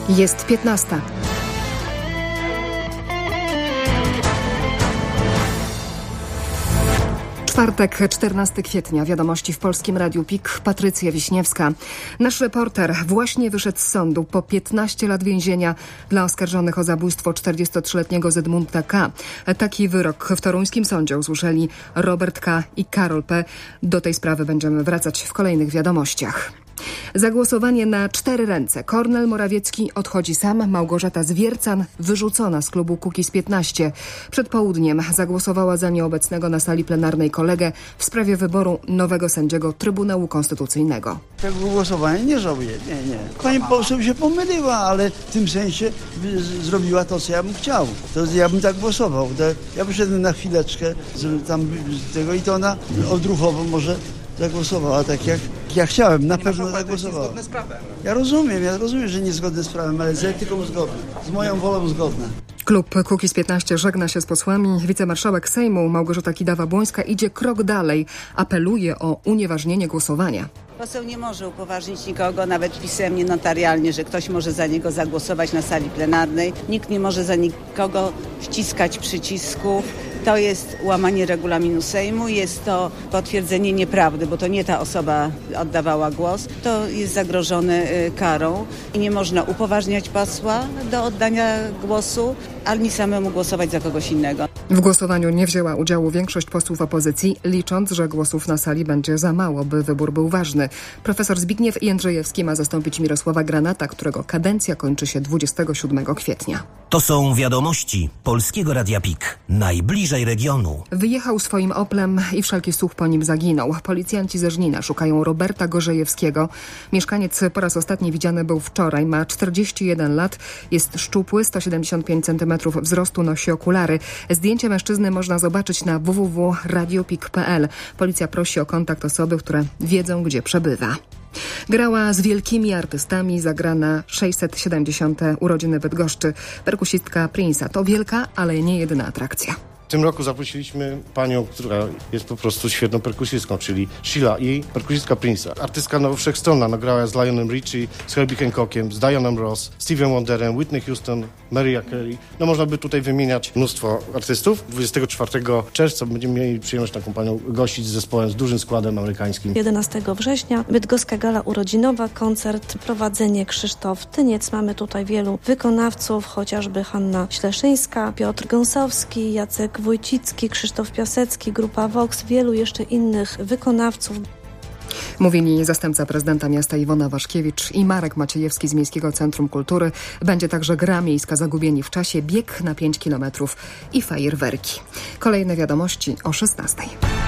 Jest 15. Czwartek, 14 kwietnia. Wiadomości w Polskim Radiu PIK. Patrycja Wiśniewska. Nasz reporter właśnie wyszedł z sądu po 15 lat więzienia dla oskarżonych o zabójstwo 43-letniego Zygmunta K. Taki wyrok w toruńskim sądzie usłyszeli Robert K. i Karol P. Do tej sprawy będziemy wracać w kolejnych wiadomościach. Zagłosowanie na 4 ręce. Kornel Morawiecki odchodzi sam, Małgorzata Zwiercan wyrzucona z klubu Kukiz15. Przed południem zagłosowała za nieobecnego na sali plenarnej kolegę w sprawie wyboru nowego sędziego Trybunału Konstytucyjnego. Tego głosowania nie żałuję, nie. Pani poseł się pomyliła, ale w tym sensie zrobiła to, co ja bym chciał. To ja bym tak głosował. Ja wyszedłem na chwileczkę tam tego i to ona odruchowo może zagłosowała tak jak ja chciałem, na pewno zagłosowała. Ja rozumiem, że niezgodne z prawem, ale z etyką zgodne, z moją wolą zgodne. Klub Kukiz15 żegna się z posłami. Wicemarszałek Sejmu Małgorzata Kidawa-Błońska idzie krok dalej. Apeluje o unieważnienie głosowania. Poseł nie może upoważnić nikogo, nawet pisemnie, notarialnie, że ktoś może za niego zagłosować na sali plenarnej. Nikt nie może za nikogo wciskać przycisków. To jest łamanie regulaminu Sejmu, jest to potwierdzenie nieprawdy, bo to nie ta osoba oddawała głos. To jest zagrożone karą i nie można upoważniać posła do oddania głosu, ani samemu głosować za kogoś innego. W głosowaniu nie wzięła udziału większość posłów opozycji, licząc, że głosów na sali będzie za mało, by wybór był ważny. Profesor Zbigniew Jędrzejewski ma zastąpić Mirosława Granata, którego kadencja kończy się 27 kwietnia. To są wiadomości Polskiego Radia PIK. Najbliżej regionu. Wyjechał swoim Oplem i wszelki słuch po nim zaginął. Policjanci ze Żnina szukają Roberta Gorzejewskiego. Mieszkaniec po raz ostatni widziany był wczoraj. Ma 41 lat, jest szczupły, 175 cm wzrostu, nosi okulary. Zdjęcie mężczyzny można zobaczyć na www.radiopik.pl. Policja prosi o kontakt osoby, które wiedzą, gdzie przebywa. Grała z wielkimi artystami, zagra na 670. urodziny Bydgoszczy. Perkusistka Prince'a to wielka, ale nie jedyna atrakcja. W tym roku zaprosiliśmy panią, która jest po prostu świetną perkusistką, czyli Sheila i perkusistka Prince'a. Artystka wszechstronna, grała z Lionem Richie, z Herbie Hancockiem, z Dianą Ross, Stevem Wonderem, Whitney Houston, Mariah Carey. Można by tutaj wymieniać mnóstwo artystów. 24 czerwca będziemy mieli przyjemność taką panią gościć z zespołem z dużym składem amerykańskim. 11 września bydgoska gala urodzinowa, koncert, prowadzenie Krzysztof Tyniec. Mamy tutaj wielu wykonawców, chociażby Hanna Śleszyńska, Piotr Gąsowski, Jacek Wójcicki, Krzysztof Piasecki, Grupa Vox, wielu jeszcze innych wykonawców. Mówili zastępca prezydenta miasta Iwona Waszkiewicz i Marek Maciejewski z Miejskiego Centrum Kultury. Będzie także gra miejska Zagubieni w czasie, bieg na 5 kilometrów i fajerwerki. Kolejne wiadomości o 16.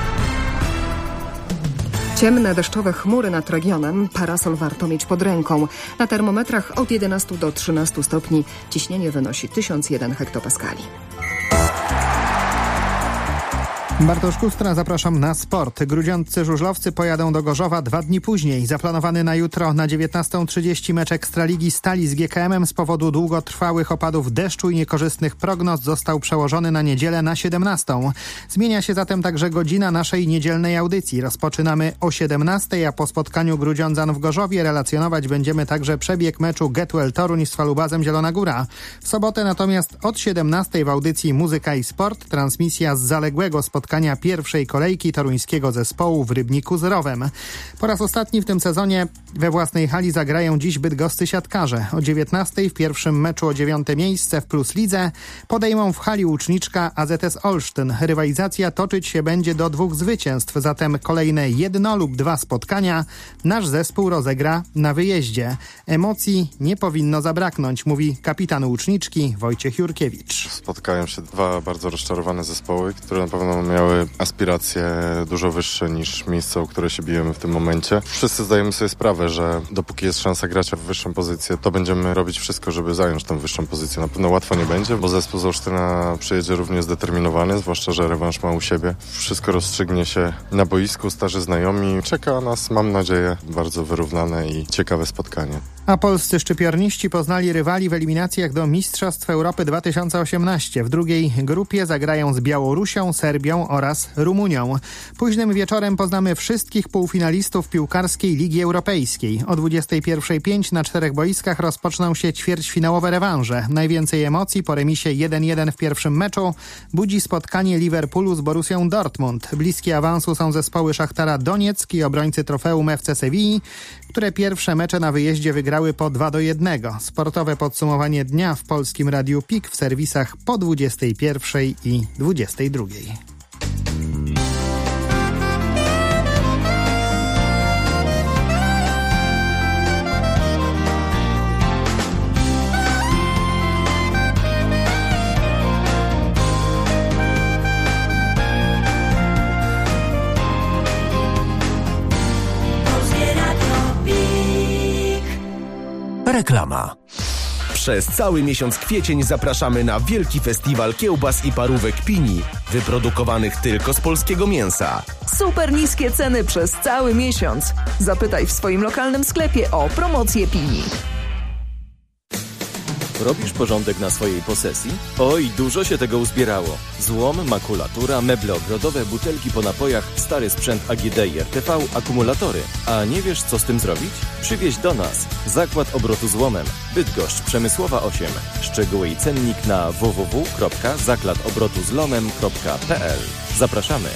Ciemne, deszczowe chmury nad regionem. Parasol warto mieć pod ręką. Na termometrach od 11 do 13 stopni. Ciśnienie wynosi 1001 hektopaskali. Bartosz Kustra, zapraszam na sport. Grudziądcy żużlowcy pojadą do Gorzowa 2 dni później. Zaplanowany na jutro na 19:30 mecz Ekstraligi Stali z GKM-em z powodu długotrwałych opadów deszczu i niekorzystnych prognoz został przełożony na niedzielę na 17:00. Zmienia się zatem także godzina naszej niedzielnej audycji. Rozpoczynamy o 17:00, a po spotkaniu Grudziądzan w Gorzowie relacjonować będziemy także przebieg meczu Getwell Toruń z Falubazem Zielona Góra. W sobotę natomiast od 17:00 w audycji Muzyka i Sport transmisja z zaległego spotkania pierwszej kolejki toruńskiego zespołu w Rybniku z Rowem. Po raz ostatni w tym sezonie we własnej hali zagrają dziś bydgoscy siatkarze. O 19:00 w pierwszym meczu o 9. miejsce w Plus Lidze podejmą w hali Łuczniczka AZS Olsztyn. Rywalizacja toczyć się będzie do 2 zwycięstw, zatem kolejne 1 lub 2 spotkania nasz zespół rozegra na wyjeździe. Emocji nie powinno zabraknąć, mówi kapitan Łuczniczki Wojciech Jurkiewicz. Spotkają się 2 bardzo rozczarowane zespoły, które na pewno miały aspiracje dużo wyższe niż miejsce, o które się bijemy w tym momencie. Wszyscy zdajemy sobie sprawę, że dopóki jest szansa grać w wyższą pozycję, to będziemy robić wszystko, żeby zająć tę wyższą pozycję. Na pewno łatwo nie będzie, bo zespół z Olsztyna przyjedzie równie zdeterminowany, zwłaszcza, że rewanż ma u siebie. Wszystko rozstrzygnie się na boisku, starzy znajomi. Czeka nas, mam nadzieję, bardzo wyrównane i ciekawe spotkanie. A polscy szczypiorniści poznali rywali w eliminacjach do Mistrzostw Europy 2018. W drugiej grupie zagrają z Białorusią, Serbią oraz Rumunią. Późnym wieczorem poznamy wszystkich półfinalistów piłkarskiej Ligi Europejskiej. O 21:05 na 4 boiskach rozpoczną się ćwierćfinałowe rewanże. Najwięcej emocji po remisie 1-1 w pierwszym meczu budzi spotkanie Liverpoolu z Borussią Dortmund. Bliskie awansu są zespoły Szachtara Donieck i obrońcy trofeum FC Sewilli, które pierwsze mecze na wyjeździe wygrały po 2-1. Sportowe podsumowanie dnia w Polskim Radiu PIK w serwisach po 21:00 i 22:00. Reklama. Przez cały miesiąc kwiecień zapraszamy na wielki festiwal kiełbas i parówek Pini, wyprodukowanych tylko z polskiego mięsa. Super niskie ceny przez cały miesiąc. Zapytaj w swoim lokalnym sklepie o promocję Pini. Robisz porządek na swojej posesji? Oj, dużo się tego uzbierało. Złom, makulatura, meble ogrodowe, butelki po napojach, stary sprzęt AGD i RTV, akumulatory. A nie wiesz, co z tym zrobić? Przywieź do nas. Zakład Obrotu Złomem. Bydgoszcz, Przemysłowa 8. Szczegóły i cennik na www.zakładobrotuzlomem.pl. Zapraszamy.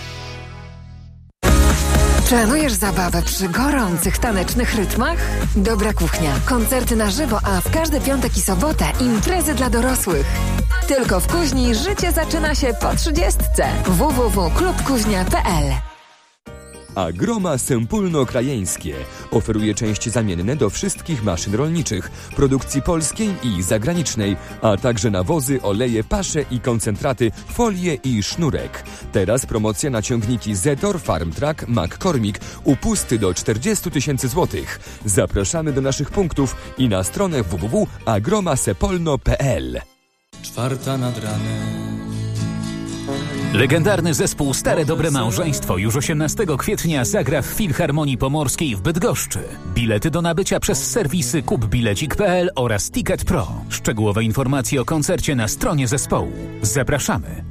Planujesz zabawę przy gorących, tanecznych rytmach? Dobra kuchnia, koncerty na żywo, a w każdy piątek i sobotę imprezy dla dorosłych. Tylko w Kuźni życie zaczyna się po 30. www.klubkuźnia.pl. Agroma Sępólno-Krajeńskie oferuje części zamienne do wszystkich maszyn rolniczych, produkcji polskiej i zagranicznej, a także nawozy, oleje, pasze i koncentraty, folie i sznurek. Teraz promocja na ciągniki Zetor, Farmtrack, McCormick, upusty do 40 000 złotych. Zapraszamy do naszych punktów i na stronę www.agromasepolno.pl. 4:00 nad ranem. Legendarny zespół Stare Dobre Małżeństwo już 18 kwietnia zagra w Filharmonii Pomorskiej w Bydgoszczy. Bilety do nabycia przez serwisy kupbilecik.pl oraz Ticket Pro. Szczegółowe informacje o koncercie na stronie zespołu. Zapraszamy.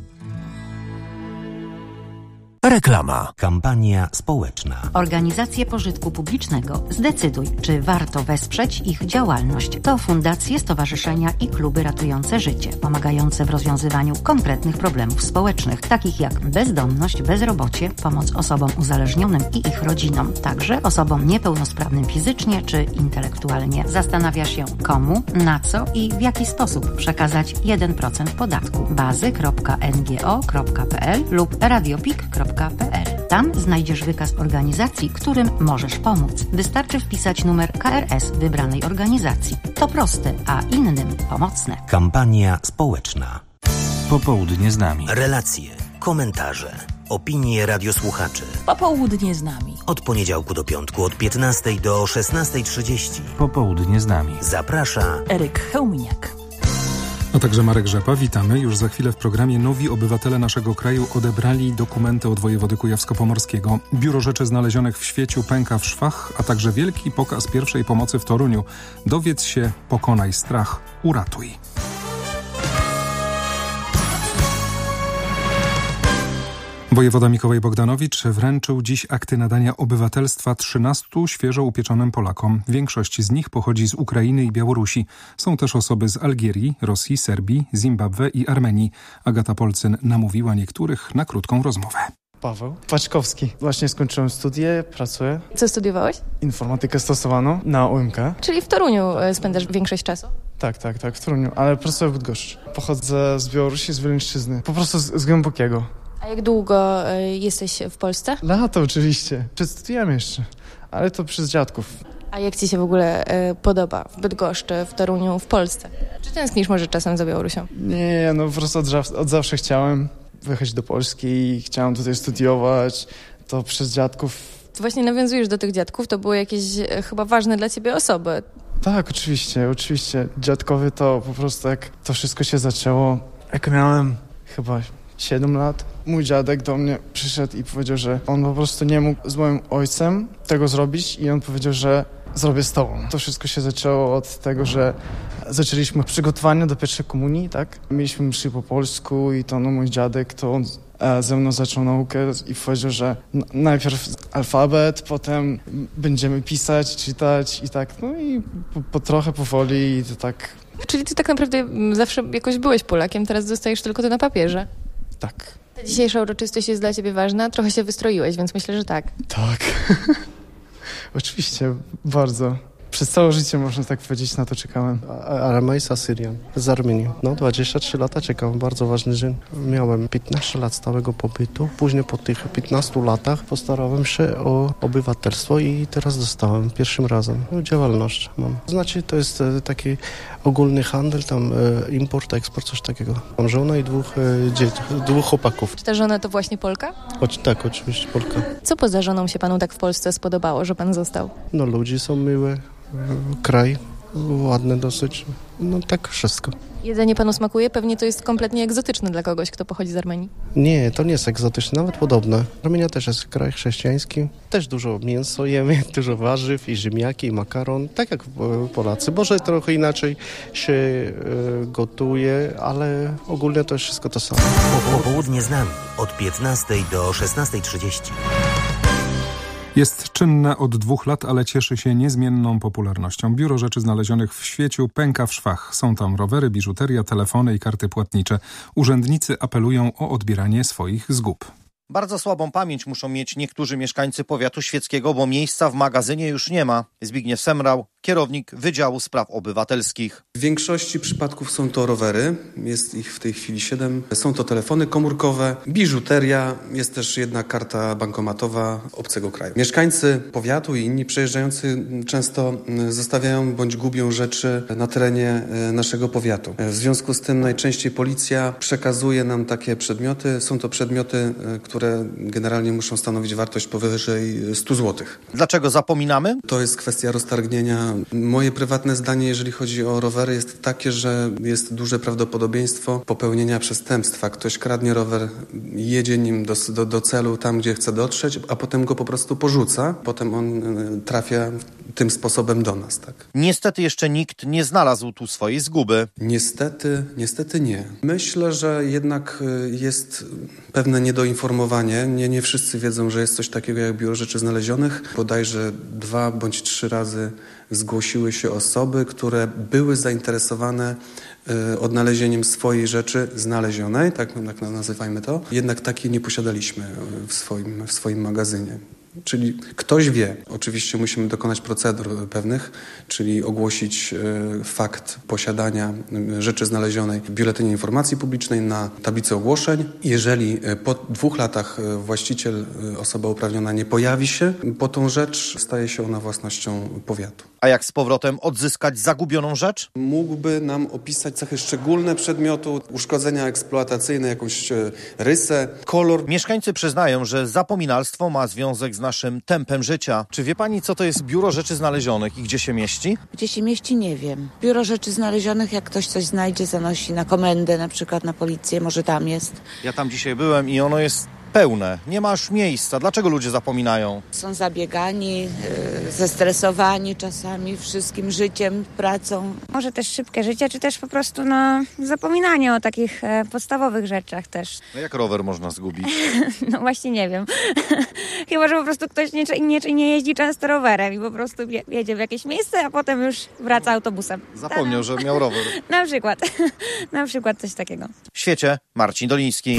Reklama. Kampania społeczna. Organizacje pożytku publicznego. Zdecyduj, czy warto wesprzeć ich działalność. To fundacje, stowarzyszenia i kluby ratujące życie, pomagające w rozwiązywaniu konkretnych problemów społecznych, takich jak bezdomność, bezrobocie, pomoc osobom uzależnionym i ich rodzinom, także osobom niepełnosprawnym fizycznie czy intelektualnie. Zastanawia się, komu, na co i w jaki sposób przekazać 1% podatku. bazy.ngo.pl lub radiopik.pl. Tam znajdziesz wykaz organizacji, którym możesz pomóc. Wystarczy wpisać numer KRS wybranej organizacji. To proste, a innym pomocne. Kampania społeczna. Popołudnie z nami. Relacje, komentarze, opinie radiosłuchaczy. Popołudnie z nami. Od poniedziałku do piątku od 15 do 16:30. Popołudnie z nami. Zaprasza Eryk Chełminiak. A także Marek Rzepa. Witamy. Już za chwilę w programie nowi obywatele naszego kraju odebrali dokumenty od wojewody kujawsko-pomorskiego. Biuro Rzeczy Znalezionych w Świeciu pęka w szwach, a także wielki pokaz pierwszej pomocy w Toruniu. Dowiedz się, pokonaj strach, uratuj. Wojewoda Mikołaj Bogdanowicz wręczył dziś akty nadania obywatelstwa 13 świeżo upieczonym Polakom. Większość z nich pochodzi z Ukrainy i Białorusi. Są też osoby z Algierii, Rosji, Serbii, Zimbabwe i Armenii. Agata Polcyn namówiła niektórych na krótką rozmowę. Paweł Paczkowski. Właśnie skończyłem studia, pracuję. Co studiowałeś? Informatykę stosowaną na UMK. Czyli w Toruniu spędzasz większość czasu? Tak, w Toruniu, ale pracuję w Bydgoszczy. Pochodzę z Białorusi, z Wileńszczyzny. Po prostu z głębokiego. A jak długo jesteś w Polsce? Lato oczywiście. Przed studiem jeszcze, ale to przez dziadków. A jak ci się w ogóle podoba w Bydgoszczy, w Toruniu, w Polsce? Czy tęsknisz może czasem za Białorusią? Nie, no po prostu od zawsze chciałem wyjechać do Polski i chciałem tutaj studiować. To przez dziadków. To właśnie nawiązujesz do tych dziadków, to były jakieś chyba ważne dla ciebie osoby. Tak, oczywiście. Dziadkowie to po prostu jak to wszystko się zaczęło, jak miałem chyba 7 lat. Mój dziadek do mnie przyszedł i powiedział, że on po prostu nie mógł z moim ojcem tego zrobić i on powiedział, że zrobię z tobą. To wszystko się zaczęło od tego, że zaczęliśmy przygotowania do pierwszej komunii, tak? Mieliśmy mszy po polsku i to mój dziadek, to on ze mną zaczął naukę i powiedział, że najpierw alfabet, potem będziemy pisać, czytać i tak, no i po trochę powoli i to tak. Czyli ty tak naprawdę zawsze jakoś byłeś Polakiem, teraz dostajesz tylko to na papierze. Tak. Ta dzisiejsza uroczystość jest dla ciebie ważna? Trochę się wystroiłeś, więc myślę, że tak. Tak. Oczywiście, bardzo. Przez całe życie, można tak powiedzieć, na to czekałem. Aramejsa Syrian z Armenii. 23 lata czekałem, bardzo ważny dzień. Miałem 15 lat stałego pobytu. Później po tych 15 latach postarałem się o obywatelstwo i teraz dostałem pierwszym razem. Działalność mam. Znaczy to jest taki ogólny handel, tam import, eksport, coś takiego. Mam żonę i dwóch chłopaków. Czy ta żona to właśnie Polka? Tak, oczywiście Polka. Co poza żoną się panu tak w Polsce spodobało, że pan został? No ludzie są miłe, kraj ładny dosyć, no tak wszystko. Jedzenie panu smakuje? Pewnie to jest kompletnie egzotyczne dla kogoś, kto pochodzi z Armenii. Nie, to nie jest egzotyczne, nawet podobne. Armenia też jest kraj chrześcijański. Też dużo mięso jemy, dużo warzyw i ziemniaki, i makaron, tak jak Polacy. Może trochę inaczej się gotuje, ale ogólnie to jest wszystko to samo. Popołudnie z nami od 15 do 16:30. Jest czynne od 2 lat, ale cieszy się niezmienną popularnością. Biuro Rzeczy Znalezionych w Świeciu pęka w szwach. Są tam rowery, biżuteria, telefony i karty płatnicze. Urzędnicy apelują o odbieranie swoich zgub. Bardzo słabą pamięć muszą mieć niektórzy mieszkańcy powiatu świeckiego, bo miejsca w magazynie już nie ma. Zbigniew Semrał, kierownik Wydziału Spraw Obywatelskich. W większości przypadków są to rowery, jest ich w tej chwili 7. Są to telefony komórkowe, biżuteria, jest też jedna karta bankomatowa obcego kraju. Mieszkańcy powiatu i inni przejeżdżający często zostawiają bądź gubią rzeczy na terenie naszego powiatu. W związku z tym najczęściej policja przekazuje nam takie przedmioty. Są to przedmioty, które generalnie muszą stanowić wartość powyżej 100 zł. Dlaczego zapominamy? To jest kwestia roztargnienia. Moje prywatne zdanie, jeżeli chodzi o rowery, jest takie, że jest duże prawdopodobieństwo popełnienia przestępstwa. Ktoś kradnie rower, jedzie nim do celu, tam gdzie chce dotrzeć, a potem go po prostu porzuca. Potem on trafia tym sposobem do nas. Tak. Niestety jeszcze nikt nie znalazł tu swojej zguby. Niestety nie. Myślę, że jednak jest pewne niedoinformowanie. Nie wszyscy wiedzą, że jest coś takiego jak Biuro Rzeczy Znalezionych. Bodajże 2 bądź 3 razy zgłosiły się osoby, które były zainteresowane odnalezieniem swojej rzeczy znalezionej, tak nazywajmy to. Jednak takiej nie posiadaliśmy w swoim magazynie. Czyli ktoś wie, oczywiście musimy dokonać procedur pewnych, czyli ogłosić fakt posiadania rzeczy znalezionej w Biuletynie Informacji Publicznej na tablicy ogłoszeń. Jeżeli po 2 latach właściciel, osoba uprawniona nie pojawi się po tą rzecz, staje się ona własnością powiatu. A jak z powrotem odzyskać zagubioną rzecz? Mógłby nam opisać cechy szczególne przedmiotu, uszkodzenia eksploatacyjne, jakąś rysę, kolor. Mieszkańcy przyznają, że zapominalstwo ma związek z naszym tempem życia. Czy wie pani, co to jest Biuro Rzeczy Znalezionych i gdzie się mieści? Gdzie się mieści, nie wiem. Biuro Rzeczy Znalezionych, jak ktoś coś znajdzie, zanosi na komendę, na przykład na policję, może tam jest. Ja tam dzisiaj byłem i ono jest pełne. Nie ma już miejsca. Dlaczego ludzie zapominają? Są zabiegani, zestresowani czasami wszystkim życiem, pracą. Może też szybkie życie, czy też po prostu zapominanie o takich podstawowych rzeczach też. No jak rower można zgubić? No właśnie nie wiem. Chyba, że po prostu ktoś nie jeździ często rowerem i po prostu jedzie w jakieś miejsce, a potem już wraca autobusem. Zapomniał, że miał rower. Na przykład coś takiego. W świecie Marcin Doliński.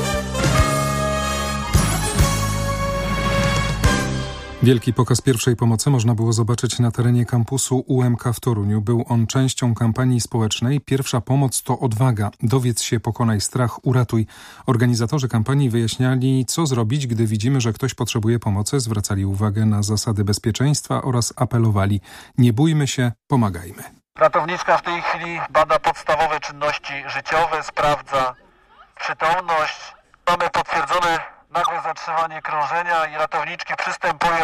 Wielki pokaz pierwszej pomocy można było zobaczyć na terenie kampusu UMK w Toruniu. Był on częścią kampanii społecznej Pierwsza pomoc to odwaga. Dowiedz się, pokonaj strach, uratuj. Organizatorzy kampanii wyjaśniali, co zrobić, gdy widzimy, że ktoś potrzebuje pomocy, zwracali uwagę na zasady bezpieczeństwa oraz apelowali: nie bójmy się, pomagajmy. Ratowniczka w tej chwili bada podstawowe czynności życiowe, sprawdza przytomność. Mamy potwierdzone nagłe zatrzymanie krążenia i ratowniczki przystępują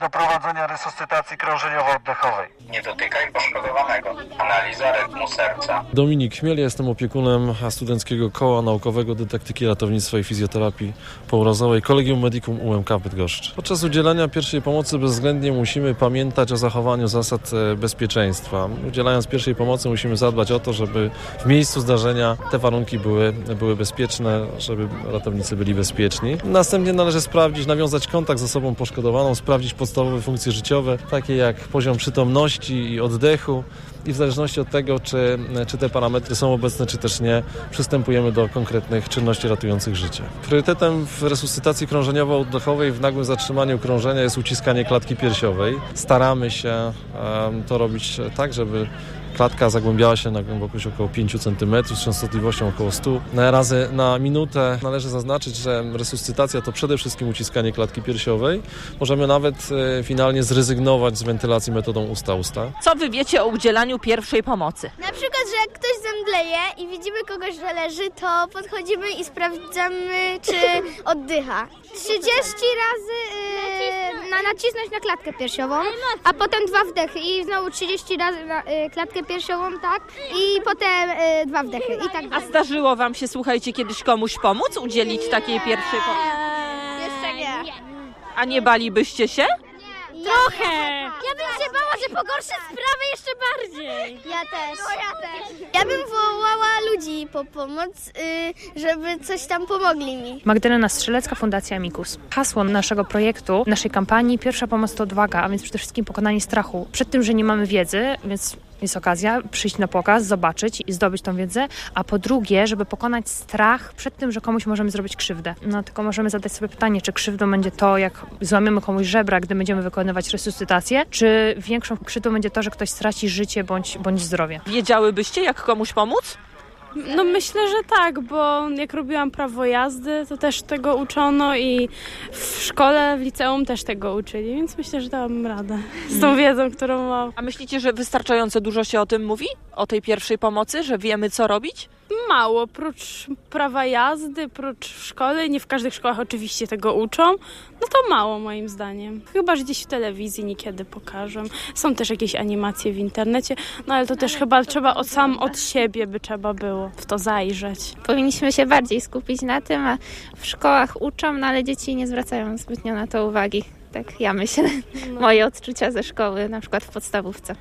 do prowadzenia resuscytacji krążeniowo-oddechowej. Nie dotykaj poszkodowanego. Analiza rytmu serca. Dominik Chmiel, jestem opiekunem Studenckiego Koła Naukowego Dydaktyki Ratownictwa i Fizjoterapii Pourazowej Collegium Medicum UMK w Bydgoszczy. Podczas udzielania pierwszej pomocy bezwzględnie musimy pamiętać o zachowaniu zasad bezpieczeństwa. Udzielając pierwszej pomocy musimy zadbać o to, żeby w miejscu zdarzenia te warunki były bezpieczne, żeby ratownicy byli bezpieczni. Następnie należy sprawdzić, nawiązać kontakt z osobą poszkodowaną, sprawdzić podstawowe funkcje życiowe, takie jak poziom przytomności i oddechu i w zależności od tego, czy te parametry są obecne, czy też nie, przystępujemy do konkretnych czynności ratujących życie. Priorytetem w resuscytacji krążeniowo-oddechowej w nagłym zatrzymaniu krążenia jest uciskanie klatki piersiowej. Staramy się to robić tak, żeby klatka zagłębiała się na głębokość około 5 cm z częstotliwością około 100 razy na minutę. Należy zaznaczyć, że resuscytacja to przede wszystkim uciskanie klatki piersiowej. Możemy nawet finalnie zrezygnować z wentylacji metodą usta-usta. Co wy wiecie o udzielaniu pierwszej pomocy? Na przykład, że jak ktoś zemdleje i widzimy kogoś, że leży, to podchodzimy i sprawdzamy, czy oddycha. 30 razy nacisnąć na klatkę piersiową, a potem 2 wdechy i znowu 30 razy na klatkę piersiową, tak? I potem 2 wdechy i tak dalej. A zdarzyło wam się, słuchajcie, kiedyś komuś pomóc, udzielić takiej pierwszej pomocy? Jeszcze nie. A nie balibyście się? Trochę! Ja bym się bała, że pogorszy sprawę jeszcze bardziej. Ja też. No ja też. Ja bym wołała ludzi po pomoc, żeby coś tam pomogli mi. Magdalena Strzelecka, Fundacja Amicus. Hasło naszego projektu, naszej kampanii Pierwsza pomoc to odwaga, a więc przede wszystkim pokonanie strachu. Przed tym, że nie mamy wiedzy, więc jest okazja przyjść na pokaz, zobaczyć i zdobyć tą wiedzę, a po drugie, żeby pokonać strach przed tym, że komuś możemy zrobić krzywdę. No tylko możemy zadać sobie pytanie, czy krzywdą będzie to, jak złamiemy komuś żebra, gdy będziemy wykonywać resuscytację, czy większą krzywdą będzie to, że ktoś straci życie bądź zdrowie. Wiedziałybyście, jak komuś pomóc? No myślę, że tak, bo jak robiłam prawo jazdy, to też tego uczono i w szkole, w liceum też tego uczyli, więc myślę, że dałam radę z tą wiedzą, którą mam. A myślicie, że wystarczająco dużo się o tym mówi? O tej pierwszej pomocy, że wiemy, co robić? Mało, prócz prawa jazdy, prócz szkoły, nie w każdych szkołach oczywiście tego uczą, no to mało moim zdaniem. Chyba, że gdzieś w telewizji niekiedy pokażą. Są też jakieś animacje w internecie, no ale to też chyba trzeba od siebie by trzeba było w to zajrzeć. Powinniśmy się bardziej skupić na tym, a w szkołach uczą, no ale dzieci nie zwracają zbytnio na to uwagi. Tak ja myślę, moje odczucia ze szkoły, na przykład w podstawówce.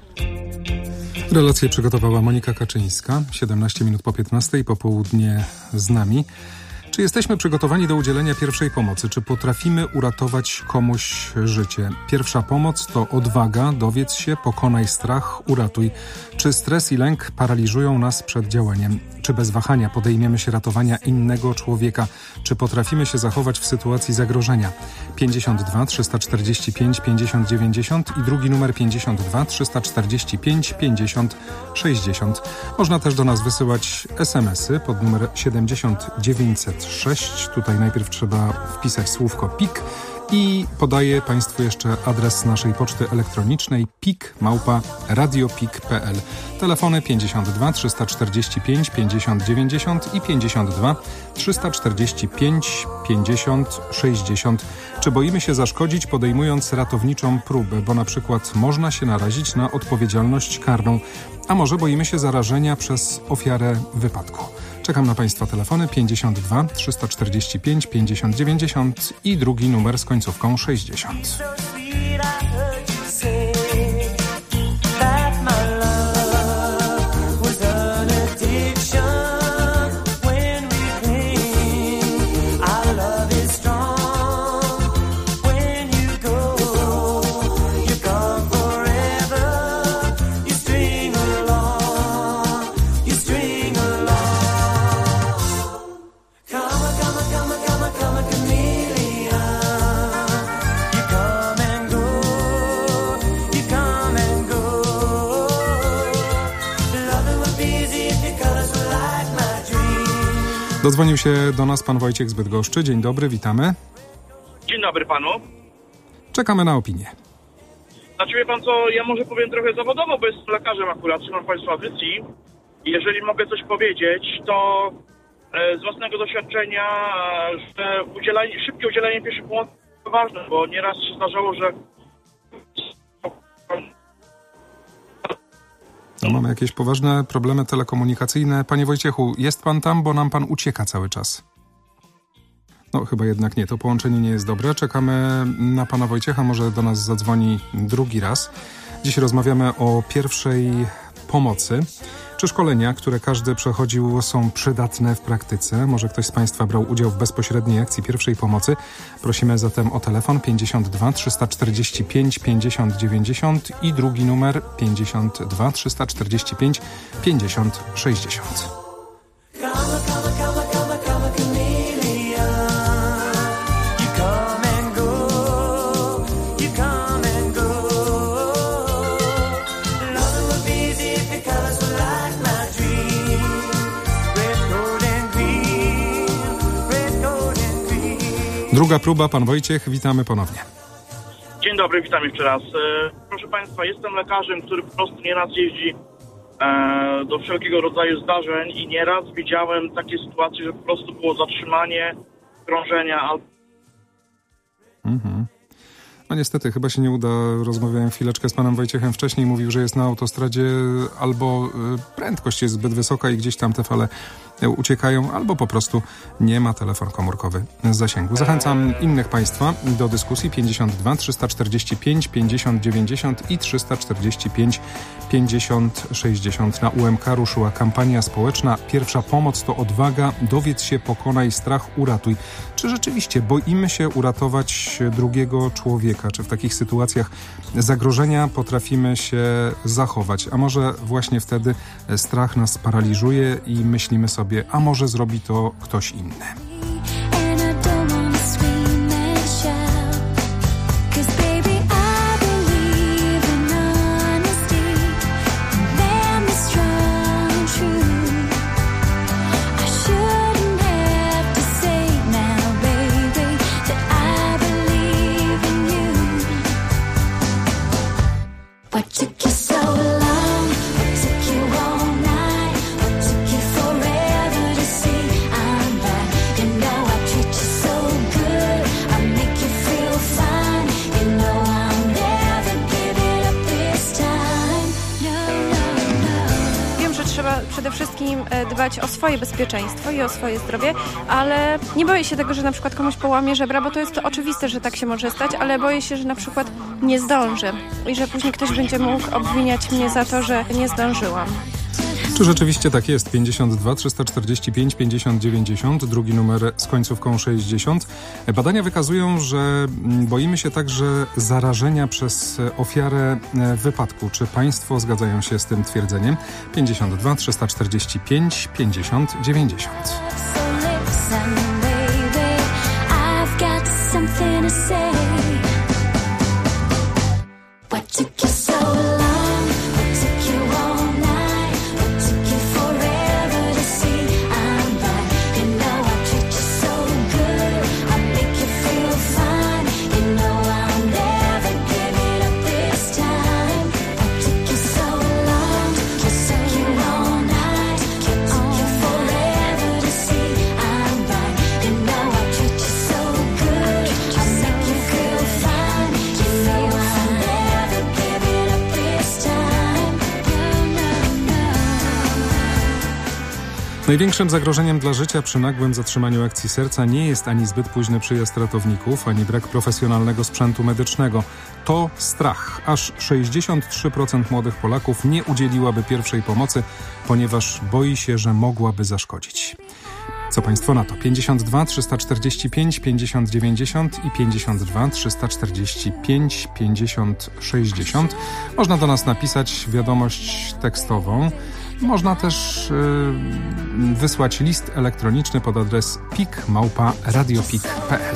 Relację przygotowała Monika Kaczyńska, 17 minut po 15, popołudnie z nami. Czy jesteśmy przygotowani do udzielenia pierwszej pomocy? Czy potrafimy uratować komuś życie? Pierwsza pomoc to odwaga, dowiedz się, pokonaj strach, uratuj. Czy stres i lęk paraliżują nas przed działaniem? Czy bez wahania podejmiemy się ratowania innego człowieka? Czy potrafimy się zachować w sytuacji zagrożenia? 52 345 50 90 i drugi numer 52 345 50 60. Można też do nas wysyłać SMS-y pod numer 7906. Tutaj najpierw trzeba wpisać słówko PIK i podaję Państwu jeszcze adres naszej poczty elektronicznej pik@radiopik.pl. Telefony 52 345 50 90 i 52 345 50 60. Czy boimy się zaszkodzić, podejmując ratowniczą próbę, bo na przykład można się narazić na odpowiedzialność karną, a może boimy się zarażenia przez ofiarę wypadku? Czekam na Państwa telefony 52 345 50 90 i drugi numer z końcówką 60. Dodzwonił się do nas pan Wojciech z Bydgoszczy. Dzień dobry, witamy. Dzień dobry panu. Czekamy na opinię. Znaczy wie pan co, ja może powiem trochę zawodowo, bo jestem lekarzem akurat, słucham państwa audycji. Jeżeli mogę coś powiedzieć, to z własnego doświadczenia, że szybkie udzielenie pierwszej pomocy jest ważne, bo nieraz się zdarzało, że mamy jakieś poważne problemy telekomunikacyjne. Panie Wojciechu, jest pan tam, bo nam pan ucieka cały czas. No chyba jednak nie, to połączenie nie jest dobre. Czekamy na pana Wojciecha, może do nas zadzwoni drugi raz. Dziś rozmawiamy o pierwszej pomocy. Czy szkolenia, które każdy przechodził, są przydatne w praktyce? Może ktoś z państwa brał udział w bezpośredniej akcji pierwszej pomocy? Prosimy zatem o telefon 52 345 50 90 i drugi numer 52 345 50 60. Druga próba, pan Wojciech, witamy ponownie. Dzień dobry, witam jeszcze raz. Proszę Państwa, jestem lekarzem, który po prostu nieraz jeździ do wszelkiego rodzaju zdarzeń i nieraz widziałem takie sytuacje, że po prostu było zatrzymanie krążenia albo... No niestety, chyba się nie uda. Rozmawiałem chwileczkę z panem Wojciechem wcześniej. Mówił, że jest na autostradzie albo prędkość jest zbyt wysoka i gdzieś tam te fale uciekają, albo po prostu nie ma telefon komórkowy zasięgu. Zachęcam innych państwa do dyskusji 52 345 50 90 i 345 50 60. Na UMK ruszyła kampania społeczna Pierwsza pomoc to odwaga, dowiedz się, pokonaj strach, uratuj. Czy rzeczywiście boimy się uratować drugiego człowieka? Czy w takich sytuacjach zagrożenia potrafimy się zachować? A może właśnie wtedy strach nas paraliżuje i myślimy sobie, a może zrobi to ktoś inny? Przede wszystkim dbać o swoje bezpieczeństwo i o swoje zdrowie, ale nie boję się tego, że na przykład komuś połamie żebra, bo to jest oczywiste, że tak się może stać, ale boję się, że na przykład nie zdążę i że później ktoś będzie mógł obwiniać mnie za to, że nie zdążyłam. Czy rzeczywiście tak jest? 52 345 50 90, drugi numer z końcówką 60. Badania wykazują, że boimy się także zarażenia przez ofiarę wypadku. Czy państwo zgadzają się z tym twierdzeniem? 52 345 50 90. Największym zagrożeniem dla życia przy nagłym zatrzymaniu akcji serca nie jest ani zbyt późny przyjazd ratowników, ani brak profesjonalnego sprzętu medycznego. To strach. Aż 63% młodych Polaków nie udzieliłaby pierwszej pomocy, ponieważ boi się, że mogłaby zaszkodzić. Co państwo na to? 52 345 50 90 i 52 345 50 60. Można do nas napisać wiadomość tekstową. Można też wysłać list elektroniczny pod adres pik@radiopik.pl.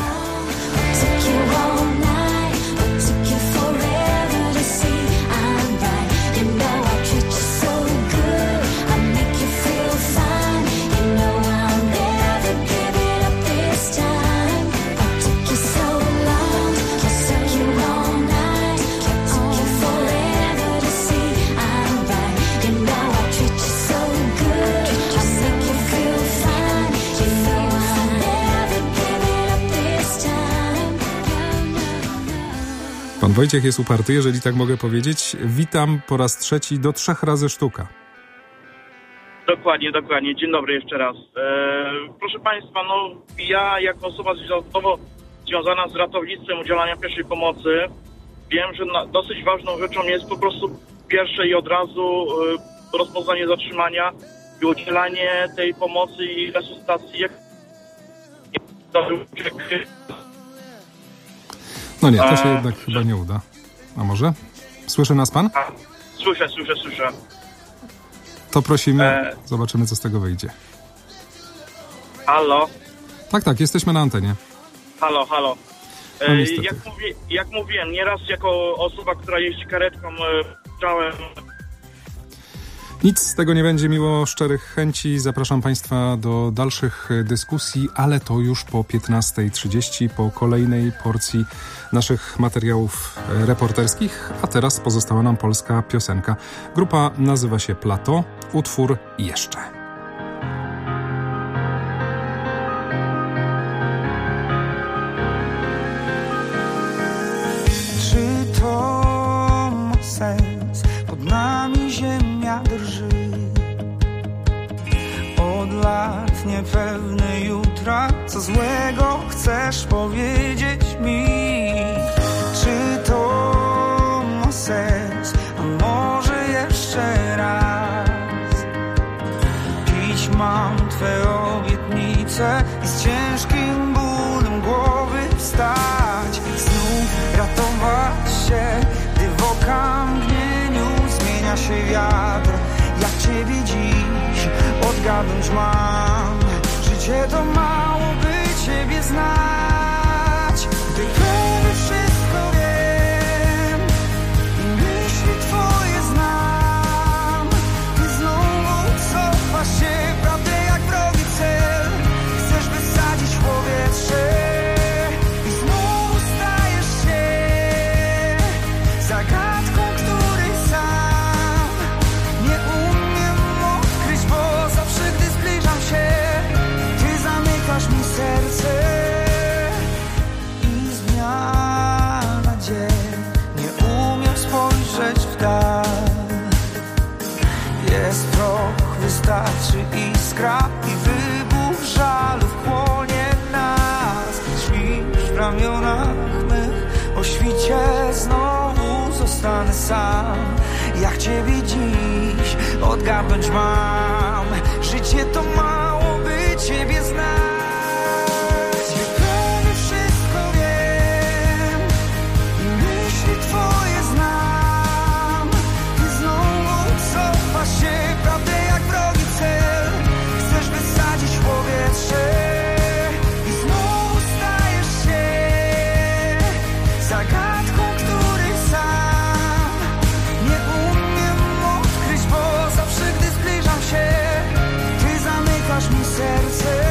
Pan Wojciech jest uparty, jeżeli tak mogę powiedzieć. Witam po raz 3 do 3 razy sztuka. Dokładnie. Dzień dobry jeszcze raz. Proszę Państwa, ja jako osoba zawodowo związana z ratownictwem udzielania pierwszej pomocy wiem, że dosyć ważną rzeczą jest po prostu pierwsze i od razu rozpoznanie zatrzymania i udzielanie tej pomocy i resuscytacji. No nie, to się jednak chyba nie uda. A może? Słyszy nas pan? Słyszę. To prosimy, zobaczymy, co z tego wyjdzie. Halo? Tak, jesteśmy na antenie. Halo. No, jak mówiłem, nieraz jako osoba, która jeździ karetką, chciałem... Nic z tego nie będzie, mimo szczerych chęci. Zapraszam Państwa do dalszych dyskusji, ale to już po 15:30, po kolejnej porcji naszych materiałów reporterskich. A teraz pozostała nam polska piosenka. Grupa nazywa się Plateau, utwór Jeszcze. Czy to ma sens? Pod nami ziemia drży. Od lat niepewny jutra. Co złego chcesz powiedzieć mi? Czy to ma sens? A może jeszcze raz? Pić mam twe obietnice i z ciężkim bólem głowy wstać. Znów ratować się, gdy w oka mgnieniu zmienia się wiatr. Jak ciebie dziś odgadnąć mam? Życie to mało, by ciebie znać. Gdy prawie wszystko wiem i myśli twoje znam, ty znowu cofasz się, prawdę jak wrogi cel. Chcesz wysadzić w powietrze i znowu stajesz się zagadką, której sam nie umiem odkryć, bo zawsze gdy zbliżam się, ty zamykasz mi serce i zmiana dzień. Nie umiem spojrzeć w dal. Jest proch, wystarczy iskra i wybuch żalu wchłonie nas. Śpisz w ramionach mych, o świcie znowu zostanę sam. Jak ciebie dziś odgadnąć mam? Życie to mało, by ciebie znać. Prawie wszystko wiem i myśli twoje znam. Ty znowu cofasz się, prawdę jak wrogi cel. Chcesz wysadzić w powietrze i znowu stajesz się zagadką, której sam nie umiem odkryć, bo zawsze gdy zbliżam się, ty zamykasz mi serce.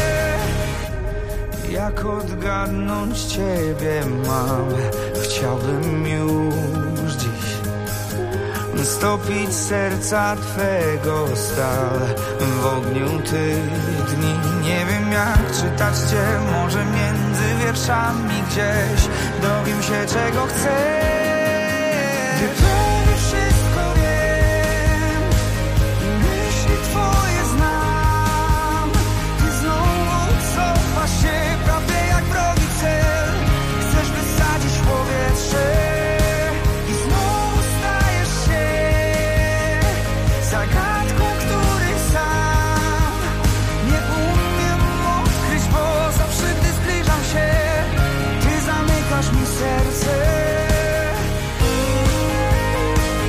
Jak odgadnąć ciebie mam? Chciałbym już dziś stopić serca twego stal w ogniu tych dni. Nie wiem jak czytać cię, może między wierszami gdzieś dowiem się czego chcę. Gdy prawie wszystko wiem i myśli twoje znam, ty znowu cofasz się, prawdę jak wrogi cel. Chcesz wysadzić w powietrze i znowu stajesz się zagadką, której sam nie umiem odkryć, bo zawsze gdy zbliżam się, ty zamykasz mi serce.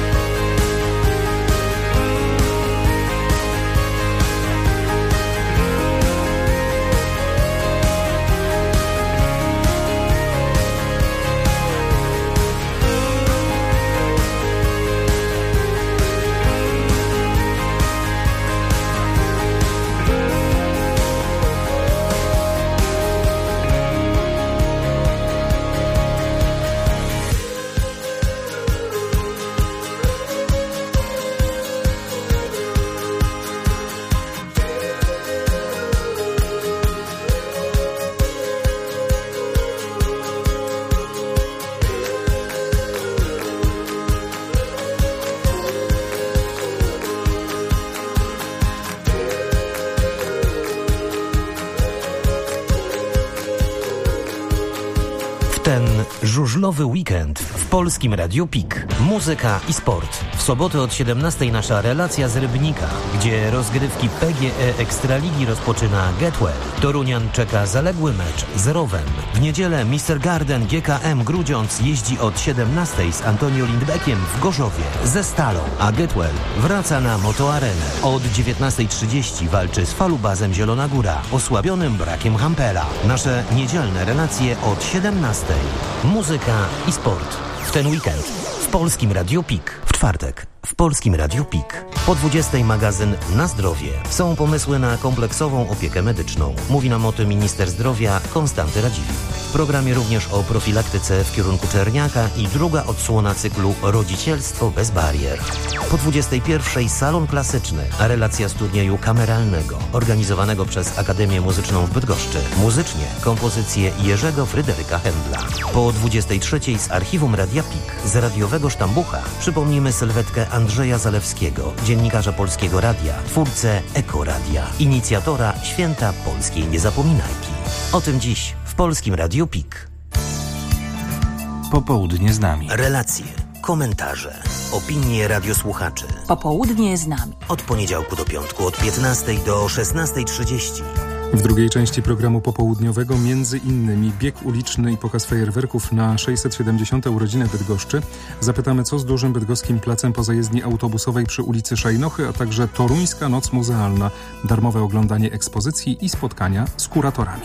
ten żużlowy weekend w Polskim Radiu PIK. Muzyka i sport. W sobotę od 17 nasza relacja z Rybnika, gdzie rozgrywki PGE Ekstraligi rozpoczyna Getwell. Torunian czeka zaległy mecz z Rowem. W niedzielę Mr. Garden GKM Grudziądz jeździ od 17 z Antonio Lindbeckiem w Gorzowie ze Stalą, a Getwell wraca na Motoarenę. Od 19:30 walczy z Falubazem Zielona Góra, osłabionym brakiem Hampela. Nasze niedzielne relacje od 17. Muzyka i sport. W ten weekend w Polskim Radiu PIK. W czwartek w Polskim Radiu PIK. Po 20 magazyn Na zdrowie. Są pomysły na kompleksową opiekę medyczną. Mówi nam o tym minister zdrowia Konstanty Radziwiłł. W programie również o profilaktyce w kierunku czerniaka i druga odsłona cyklu Rodzicielstwo bez barier. Po 21 salon klasyczny, a relacja z turnieju kameralnego organizowanego przez Akademię Muzyczną w Bydgoszczy. Muzycznie kompozycje Jerzego Fryderyka Händla. Po 23 z archiwum Radia PIK, z radiowego sztambucha przypomnimy sylwetkę Andrzeja Zalewskiego, dziennikarza Polskiego Radia, twórcę Ekoradia, inicjatora Święta Polskiej Niezapominajki. O tym dziś w Polskim Radiu PIK. Popołudnie z nami. Relacje, komentarze, opinie radiosłuchaczy. Popołudnie z nami. Od poniedziałku do piątku od 15 do 16:30. W drugiej części programu popołudniowego między innymi bieg uliczny i pokaz fajerwerków na 670. urodziny Bydgoszczy. Zapytamy, co z dużym bydgoskim placem po zajezdni autobusowej przy ulicy Szajnochy, a także Toruńska Noc Muzealna. Darmowe oglądanie ekspozycji i spotkania z kuratorami.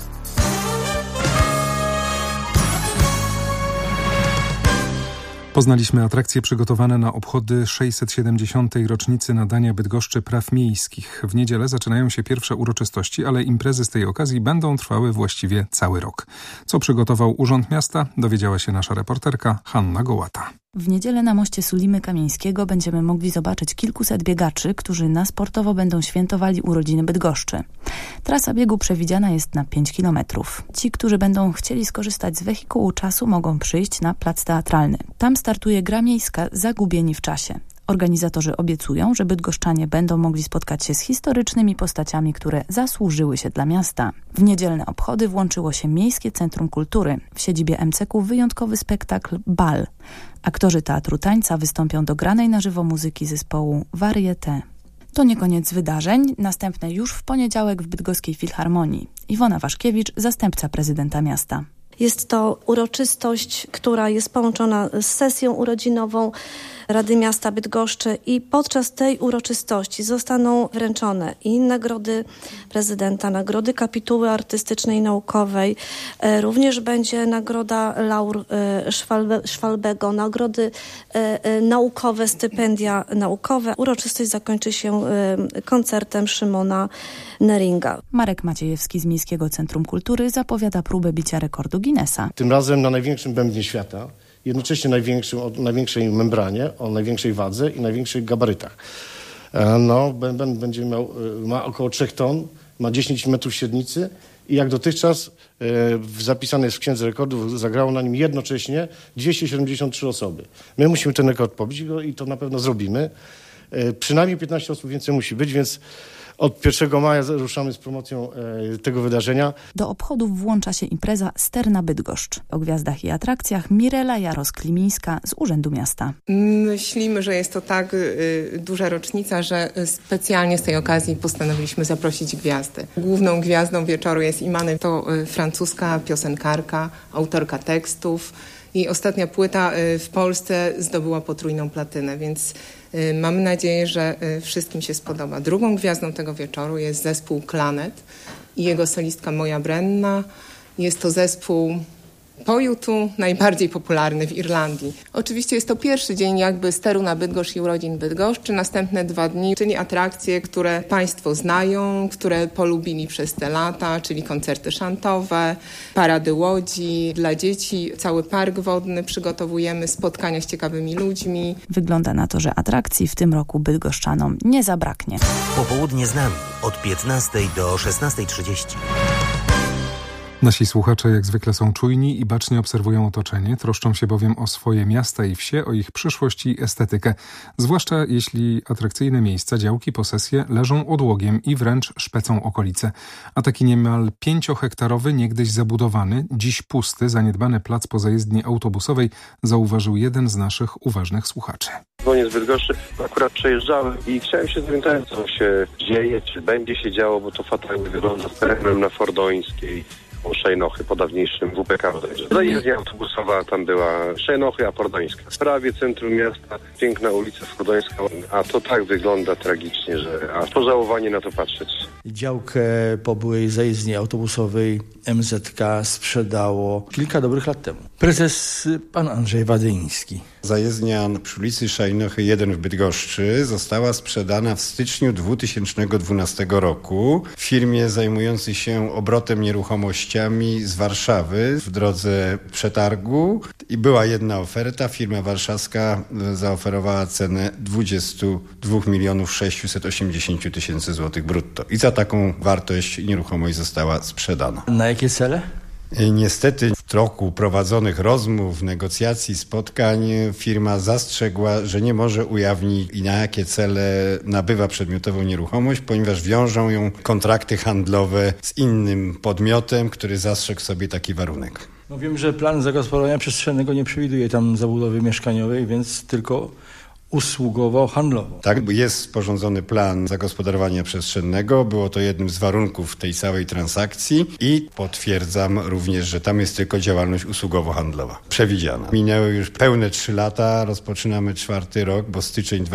Poznaliśmy atrakcje przygotowane na obchody 670. rocznicy nadania Bydgoszczy praw miejskich. W niedzielę zaczynają się pierwsze uroczystości, ale imprezy z tej okazji będą trwały właściwie cały rok. Co przygotował Urząd Miasta, dowiedziała się nasza reporterka Hanna Gołata. W niedzielę na moście Sulimy Kamieńskiego będziemy mogli zobaczyć kilkuset biegaczy, którzy na sportowo będą świętowali urodziny Bydgoszczy. Trasa biegu przewidziana jest na 5 kilometrów. Ci, którzy będą chcieli skorzystać z wehikułu czasu, mogą przyjść na plac teatralny. Tam startuje gra miejska Zagubieni w czasie. Organizatorzy obiecują, że bydgoszczanie będą mogli spotkać się z historycznymi postaciami, które zasłużyły się dla miasta. W niedzielne obchody włączyło się Miejskie Centrum Kultury. W siedzibie MCK wyjątkowy spektakl Bal. Aktorzy teatru tańca wystąpią do granej na żywo muzyki zespołu Varieté. To nie koniec wydarzeń. Następne już w poniedziałek w Bydgoskiej Filharmonii. Iwona Waszkiewicz, zastępca prezydenta miasta. Jest to uroczystość, która jest połączona z sesją urodzinową Rady Miasta Bydgoszczy i podczas tej uroczystości zostaną wręczone i nagrody prezydenta, nagrody kapituły artystycznej i naukowej. Również będzie nagroda Laur Szwalbego, nagrody naukowe, stypendia naukowe. Uroczystość zakończy się koncertem Szymona Neringa. Marek Maciejewski z Miejskiego Centrum Kultury zapowiada próbę bicia rekordu Guinnessa. Tym razem na największym bębnie świata, jednocześnie największym, o największej membranie, o największej wadze i największych gabarytach. Bęben ma około 3 ton, ma 10 metrów średnicy i jak dotychczas zapisane jest w Księdze Rekordów, zagrało na nim jednocześnie 273 osoby. My musimy ten rekord pobić i to na pewno zrobimy. Przynajmniej 15 osób więcej musi być, więc od 1 maja ruszamy z promocją tego wydarzenia. Do obchodów włącza się impreza Sterna Bydgoszcz. O gwiazdach i atrakcjach Mirela Jaros-Klimińska z Urzędu Miasta. Myślimy, że jest to tak duża rocznica, że specjalnie z tej okazji postanowiliśmy zaprosić gwiazdy. Główną gwiazdą wieczoru jest Imanek, to francuska piosenkarka, autorka tekstów. Jej ostatnia płyta w Polsce zdobyła potrójną platynę, więc mamy nadzieję, że wszystkim się spodoba. Drugą gwiazdą tego wieczoru jest zespół Klanet i jego solistka Moja Brenna. Jest to zespół po YouTube najbardziej popularny w Irlandii. Oczywiście jest to pierwszy dzień jakby steru na Bydgoszcz i urodzin Bydgoszczy. Następne 2 dni, czyli atrakcje, które Państwo znają, które polubili przez te lata, czyli koncerty szantowe, parady łodzi dla dzieci, cały park wodny przygotowujemy, spotkania z ciekawymi ludźmi. Wygląda na to, że atrakcji w tym roku bydgoszczanom nie zabraknie. Popołudnie z nami od 15 do 16:30. Nasi słuchacze jak zwykle są czujni i bacznie obserwują otoczenie, troszczą się bowiem o swoje miasta i wsie, o ich przyszłość i estetykę. Zwłaszcza jeśli atrakcyjne miejsca, działki, posesje leżą odłogiem i wręcz szpecą okolice. A taki niemal 5-hektarowy, niegdyś zabudowany, dziś pusty, zaniedbany plac po zajezdni autobusowej zauważył jeden z naszych uważnych słuchaczy. Dzwonię z Bydgoszczy, akurat przejeżdżałem i chciałem się zorientować, co się dzieje, czy będzie się działo, bo to fatalnie wygląda z terenem na Fordońskiej, o Szejnochy, po dawniejszym WPK bodajże. Zajezdnia autobusowa tam była Szejnochy, a Fordońska. Prawie centrum miasta, piękna ulica Fordońska, a to tak wygląda tragicznie, że aż pożałowanie na to patrzeć. Działkę po byłej zajezdni autobusowej MZK sprzedało kilka dobrych lat temu. Prezes pan Andrzej Wadyński. Zajezdnia przy ulicy Szajnochy 1 w Bydgoszczy została sprzedana w styczniu 2012 roku firmie zajmującej się obrotem nieruchomościami z Warszawy w drodze przetargu i była jedna oferta. Firma warszawska zaoferowała cenę 22 680 000 złotych brutto i za taką wartość nieruchomość została sprzedana. Na jakie cele? Niestety w toku prowadzonych rozmów, negocjacji, spotkań firma zastrzegła, że nie może ujawnić i na jakie cele nabywa przedmiotową nieruchomość, ponieważ wiążą ją kontrakty handlowe z innym podmiotem, który zastrzegł sobie taki warunek. No wiem, że plan zagospodarowania przestrzennego nie przewiduje tam zabudowy mieszkaniowej, więc tylko usługowo-handlowo. Tak, jest sporządzony plan zagospodarowania przestrzennego. Było to jednym z warunków tej całej transakcji i potwierdzam również, że tam jest tylko działalność usługowo-handlowa przewidziana. Minęły już pełne 3 lata, rozpoczynamy 4. rok, bo styczeń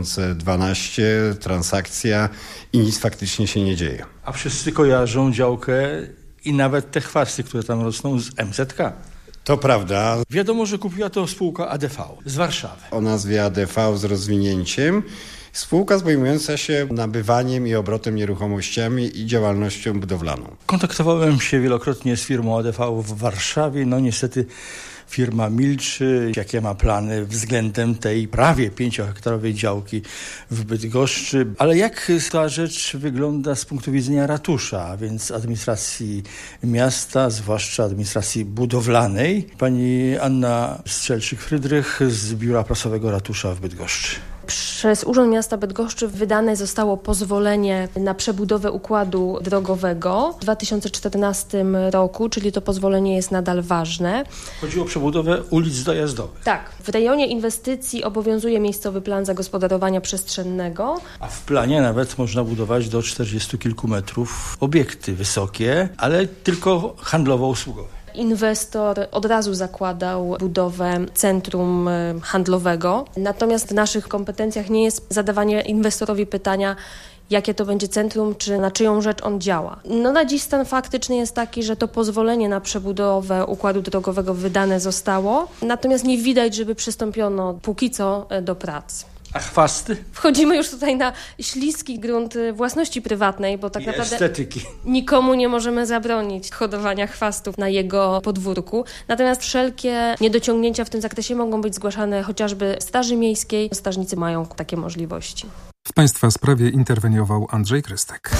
2012, transakcja i nic faktycznie się nie dzieje. A wszyscy kojarzą działkę i nawet te chwasty, które tam rosną z MZK. To prawda. Wiadomo, że kupiła to spółka ADV z Warszawy. O nazwie ADV z rozwinięciem. Spółka zajmująca się nabywaniem i obrotem nieruchomościami i działalnością budowlaną. Kontaktowałem się wielokrotnie z firmą ADV w Warszawie. No niestety firma milczy, jakie ma plany względem tej prawie 5-hektarowej działki w Bydgoszczy. Ale jak ta rzecz wygląda z punktu widzenia ratusza, a więc administracji miasta, zwłaszcza administracji budowlanej? Pani Anna Strzelczyk-Frydrych z Biura Prasowego Ratusza w Bydgoszczy. Przez Urząd Miasta Bydgoszczy wydane zostało pozwolenie na przebudowę układu drogowego w 2014 roku, czyli to pozwolenie jest nadal ważne. Chodzi o przebudowę ulic dojazdowych. Tak. W rejonie inwestycji obowiązuje miejscowy plan zagospodarowania przestrzennego. A w planie nawet można budować do 40 kilku metrów obiekty wysokie, ale tylko handlowo-usługowe. Inwestor od razu zakładał budowę centrum handlowego, natomiast w naszych kompetencjach nie jest zadawanie inwestorowi pytania, jakie to będzie centrum, czy na czyją rzecz on działa. No na dziś stan faktyczny jest taki, że to pozwolenie na przebudowę układu drogowego wydane zostało, natomiast nie widać, żeby przystąpiono póki co do prac. A chwasty? Wchodzimy już tutaj na śliski grunt własności prywatnej, bo tak naprawdę estetyki. Nikomu nie możemy zabronić hodowania chwastów na jego podwórku. Natomiast wszelkie niedociągnięcia w tym zakresie mogą być zgłaszane chociażby Straży Miejskiej. Strażnicy mają takie możliwości. W państwa sprawie interweniował Andrzej Krystek.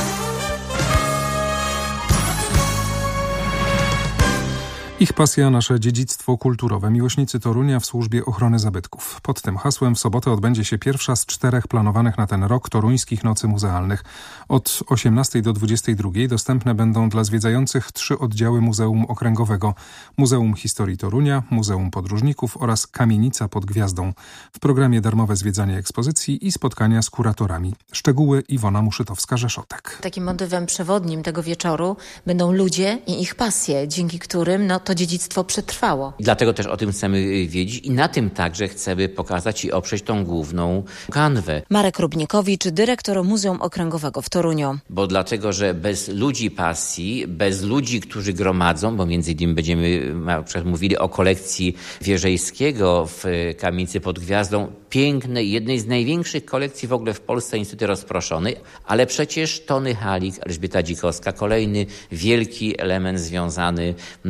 Ich pasja, nasze dziedzictwo kulturowe. Miłośnicy Torunia w służbie ochrony zabytków. Pod tym hasłem w sobotę odbędzie się pierwsza z 4 planowanych na ten rok toruńskich nocy muzealnych. Od 18 do 22 dostępne będą dla zwiedzających 3 oddziały Muzeum Okręgowego. Muzeum Historii Torunia, Muzeum Podróżników oraz Kamienica pod Gwiazdą. W programie darmowe zwiedzanie ekspozycji i spotkania z kuratorami. Szczegóły Iwona Muszytowska-Rzeszotek. Takim motywem przewodnim tego wieczoru będą ludzie i ich pasje, dzięki którym to dziedzictwo przetrwało. I dlatego też o tym chcemy wiedzieć i na tym także chcemy pokazać i oprzeć tą główną kanwę. Marek Rubnikowicz, dyrektor Muzeum Okręgowego w Toruniu. Bo dlatego, że bez ludzi pasji, bez ludzi, którzy gromadzą, bo między innymi będziemy mówili o kolekcji Wierzejskiego w Kamienicy pod Gwiazdą, pięknej, jednej z największych kolekcji w ogóle w Polsce, niestety rozproszonej, ale przecież Tony Halik, Elżbieta Dzikowska, kolejny wielki element związany z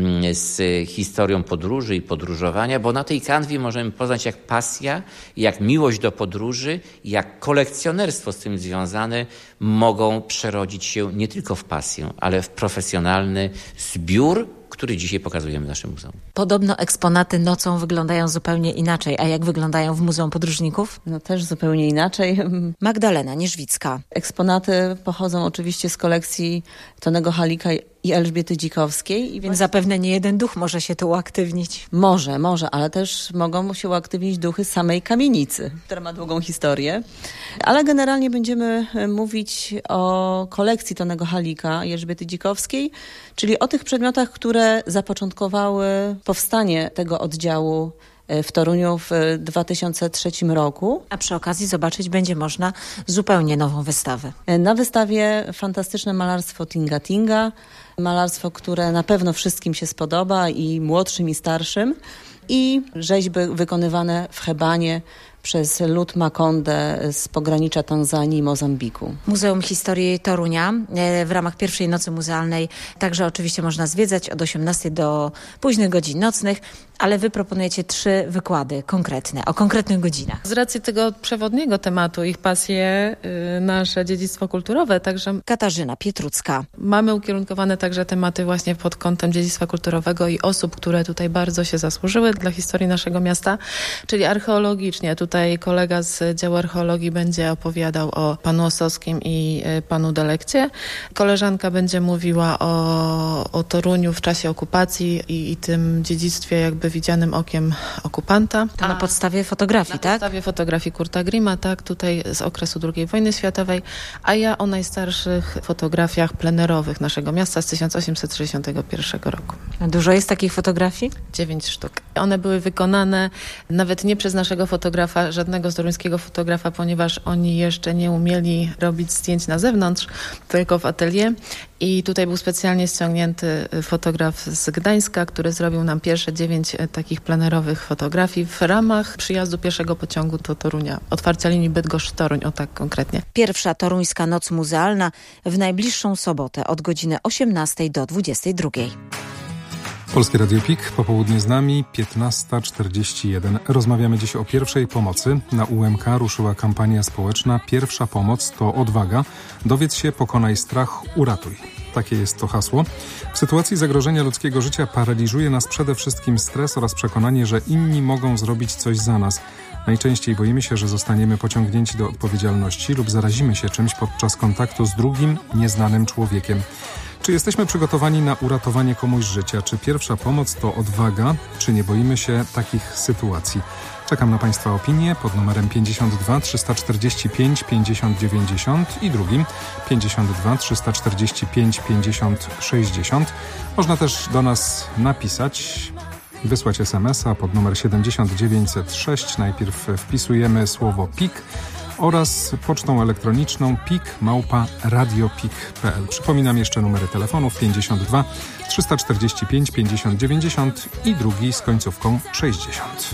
z historią podróży i podróżowania, bo na tej kanwie możemy poznać, jak pasja, jak miłość do podróży, jak kolekcjonerstwo z tym związane mogą przerodzić się nie tylko w pasję, ale w profesjonalny zbiór, który dzisiaj pokazujemy w naszym muzeum. Podobno eksponaty nocą wyglądają zupełnie inaczej. A jak wyglądają w Muzeum Podróżników? No też zupełnie inaczej. Magdalena Nierzwicka. Eksponaty pochodzą oczywiście z kolekcji Tonego Halika i Elżbiety Dzikowskiej. Więc zapewne nie jeden duch może się tu uaktywnić. Może, ale też mogą się uaktywnić duchy samej kamienicy, która ma długą historię. Ale generalnie będziemy mówić o kolekcji Tonego Halika i Elżbiety Dzikowskiej, czyli o tych przedmiotach, które zapoczątkowały powstanie tego oddziału w Toruniu w 2003 roku. A przy okazji zobaczyć będzie można zupełnie nową wystawę. Na wystawie fantastyczne malarstwo Tinga Tinga, malarstwo, które na pewno wszystkim się spodoba, i młodszym, i starszym, i rzeźby wykonywane w Hebanie przez lud Makonde z pogranicza Tanzanii i Mozambiku. Muzeum Historii Torunia w ramach pierwszej nocy muzealnej także oczywiście można zwiedzać od 18 do późnych godzin nocnych, ale wy proponujecie 3 wykłady konkretne, o konkretnych godzinach. Z racji tego przewodniego tematu, ich pasje, nasze dziedzictwo kulturowe, także... Katarzyna Pietrucka. Mamy ukierunkowane także tematy właśnie pod kątem dziedzictwa kulturowego i osób, które tutaj bardzo się zasłużyły dla historii naszego miasta, czyli archeologicznie. Tutaj kolega z działu archeologii będzie opowiadał o panu Osowskim i panu Delekcie. Koleżanka będzie mówiła o Toruniu w czasie okupacji i tym dziedzictwie jakby widzianym okiem okupanta. To na podstawie fotografii, tak? Na podstawie fotografii Kurta Grima, tak, tutaj z okresu II wojny światowej, a ja o najstarszych fotografiach plenerowych naszego miasta z 1861 roku. A dużo jest takich fotografii? 9 sztuk. One były wykonane nawet nie przez naszego fotografa, żadnego toruńskiego fotografa, ponieważ oni jeszcze nie umieli robić zdjęć na zewnątrz, tylko w atelier. I tutaj był specjalnie ściągnięty fotograf z Gdańska, który zrobił nam pierwsze 9 takich plenerowych fotografii w ramach przyjazdu pierwszego pociągu do Torunia. Otwarcia linii Bydgoszcz-Toruń, o tak konkretnie. Pierwsza toruńska noc muzealna w najbliższą sobotę od godziny 18 do 22. Polskie Radio PIK, popołudnie z nami, 15:41. Rozmawiamy dziś o pierwszej pomocy. Na UMK ruszyła kampania społeczna Pierwsza pomoc to odwaga. Dowiedz się, pokonaj strach, uratuj. Takie jest to hasło. W sytuacji zagrożenia ludzkiego życia paraliżuje nas przede wszystkim stres oraz przekonanie, że inni mogą zrobić coś za nas. Najczęściej boimy się, że zostaniemy pociągnięci do odpowiedzialności lub zarazimy się czymś podczas kontaktu z drugim, nieznanym człowiekiem. Czy jesteśmy przygotowani na uratowanie komuś życia? Czy pierwsza pomoc to odwaga? Czy nie boimy się takich sytuacji? Czekam na Państwa opinie pod numerem 52 345 50 90 i drugim 52 345 50 60. Można też do nas napisać, wysłać SMS-a pod numer 7906. Najpierw wpisujemy słowo PIK oraz pocztą elektroniczną pik@radiopik.pl. Przypominam jeszcze numery telefonów 52 345 50 90 i drugi z końcówką 60.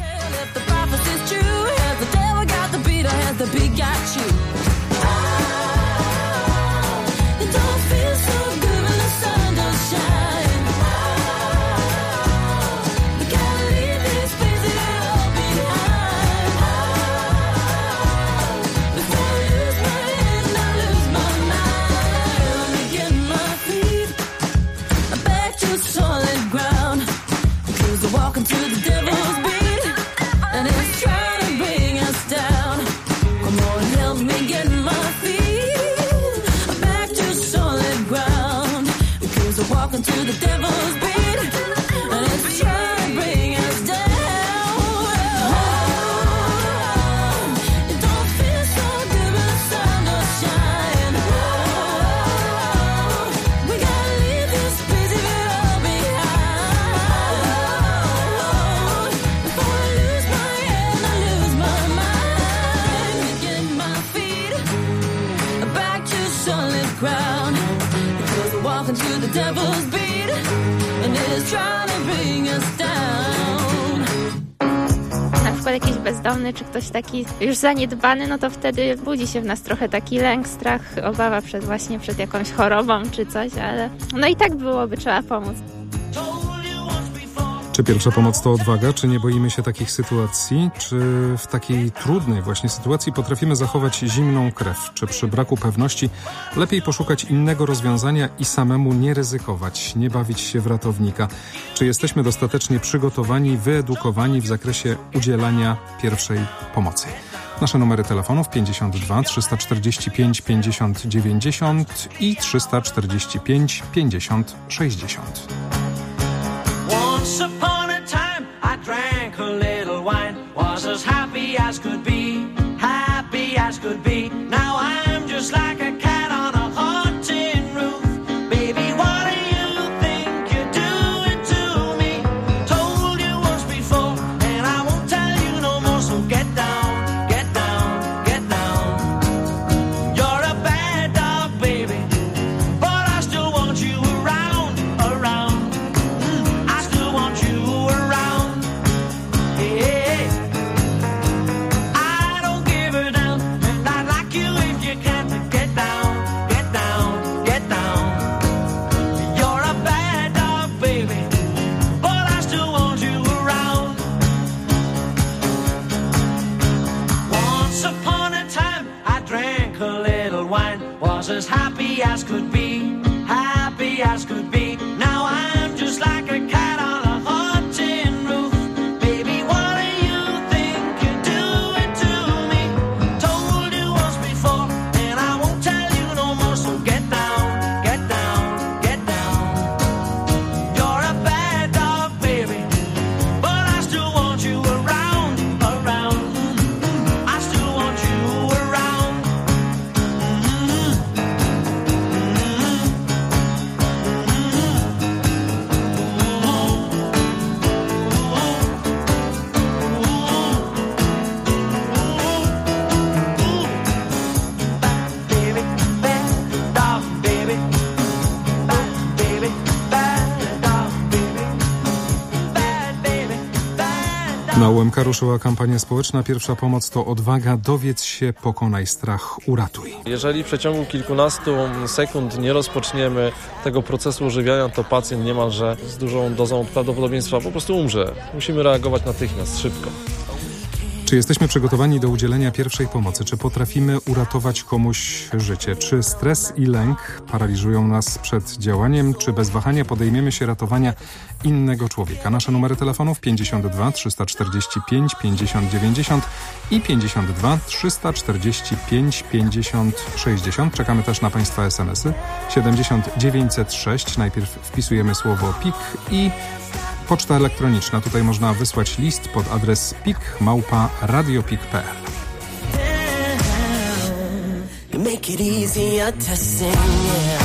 Jakiś bezdomny, czy ktoś taki już zaniedbany, no to wtedy budzi się w nas trochę taki lęk, strach, obawa przed jakąś chorobą czy coś, ale no i tak byłoby, trzeba pomóc. Czy pierwsza pomoc to odwaga? Czy nie boimy się takich sytuacji? Czy w takiej trudnej właśnie sytuacji potrafimy zachować zimną krew? Czy przy braku pewności lepiej poszukać innego rozwiązania i samemu nie ryzykować, nie bawić się w ratownika? Czy jesteśmy dostatecznie przygotowani, wyedukowani w zakresie udzielania pierwszej pomocy? Nasze numery telefonów 52 345 50 90 i 345 50 60. Once upon a time I drank a little wine, was as happy as could be, happy as could be. Now I'm just like a cat on a haunted roof. Baby, what do you think you're doing to me? Told you once before, and I won't tell you no more, so get down, get down, get down. You're a bad dog, baby, but I still want you around, around. I still want you around. Yeah. I don't give a damn, and I'd like you if you can to get down, get down, get down. You're a bad dog, baby, but I still want you around. Once upon a time I drank a little wine, was as happy as could be, happy as could be. Now I'm just like a cat on a haunted roof. Baby, what do you think you're doing to me? Told you once before, and I won't tell you no more, so get down, get down, get down. You're a bad dog, baby, but I still want you around, around. I still want you around. Baby, bad dog, baby. Bad baby, bad dog, baby. Bad baby, bad dog. Na UMK ruszyła kampania społeczna. Pierwsza pomoc to odwaga. Dowiedz się, pokonaj strach, uratuj. Jeżeli w przeciągu kilkunastu sekund nie rozpoczniemy tego procesu ożywiania, to pacjent niemalże z dużą dozą prawdopodobieństwa po prostu umrze. Musimy reagować natychmiast, szybko. Czy jesteśmy przygotowani do udzielenia pierwszej pomocy? Czy potrafimy uratować komuś życie? Czy stres i lęk paraliżują nas przed działaniem? Czy bez wahania podejmiemy się ratowania innego człowieka? Nasze numery telefonów 52 345 50 90 i 52 345 50 60. Czekamy też na Państwa SMS-y. 70 906. Najpierw wpisujemy słowo PIK i poczta elektroniczna. Tutaj można wysłać list pod adres pik@radiopik.pl. You make it easier to sing, yeah.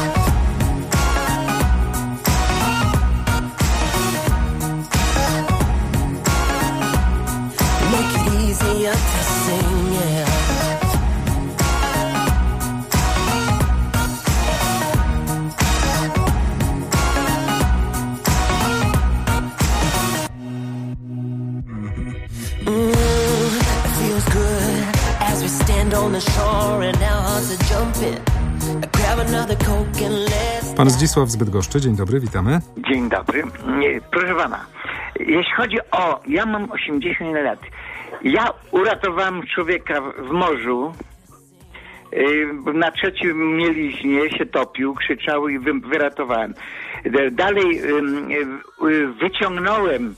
You make it easier to sing, yeah. It feels good as we stand on the shore and our hearts are jumping. Grab another Coke and let's... Pan Zdzisław z Bydgoszczy. Dzień dobry, witamy. Dzień dobry. Proszę pana, jeśli chodzi o... Ja mam 80 lat. Ja uratowałem człowieka w morzu. Na trzecim mieliźnie się topił, krzyczał i wyratowałem. Dalej wyciągnąłem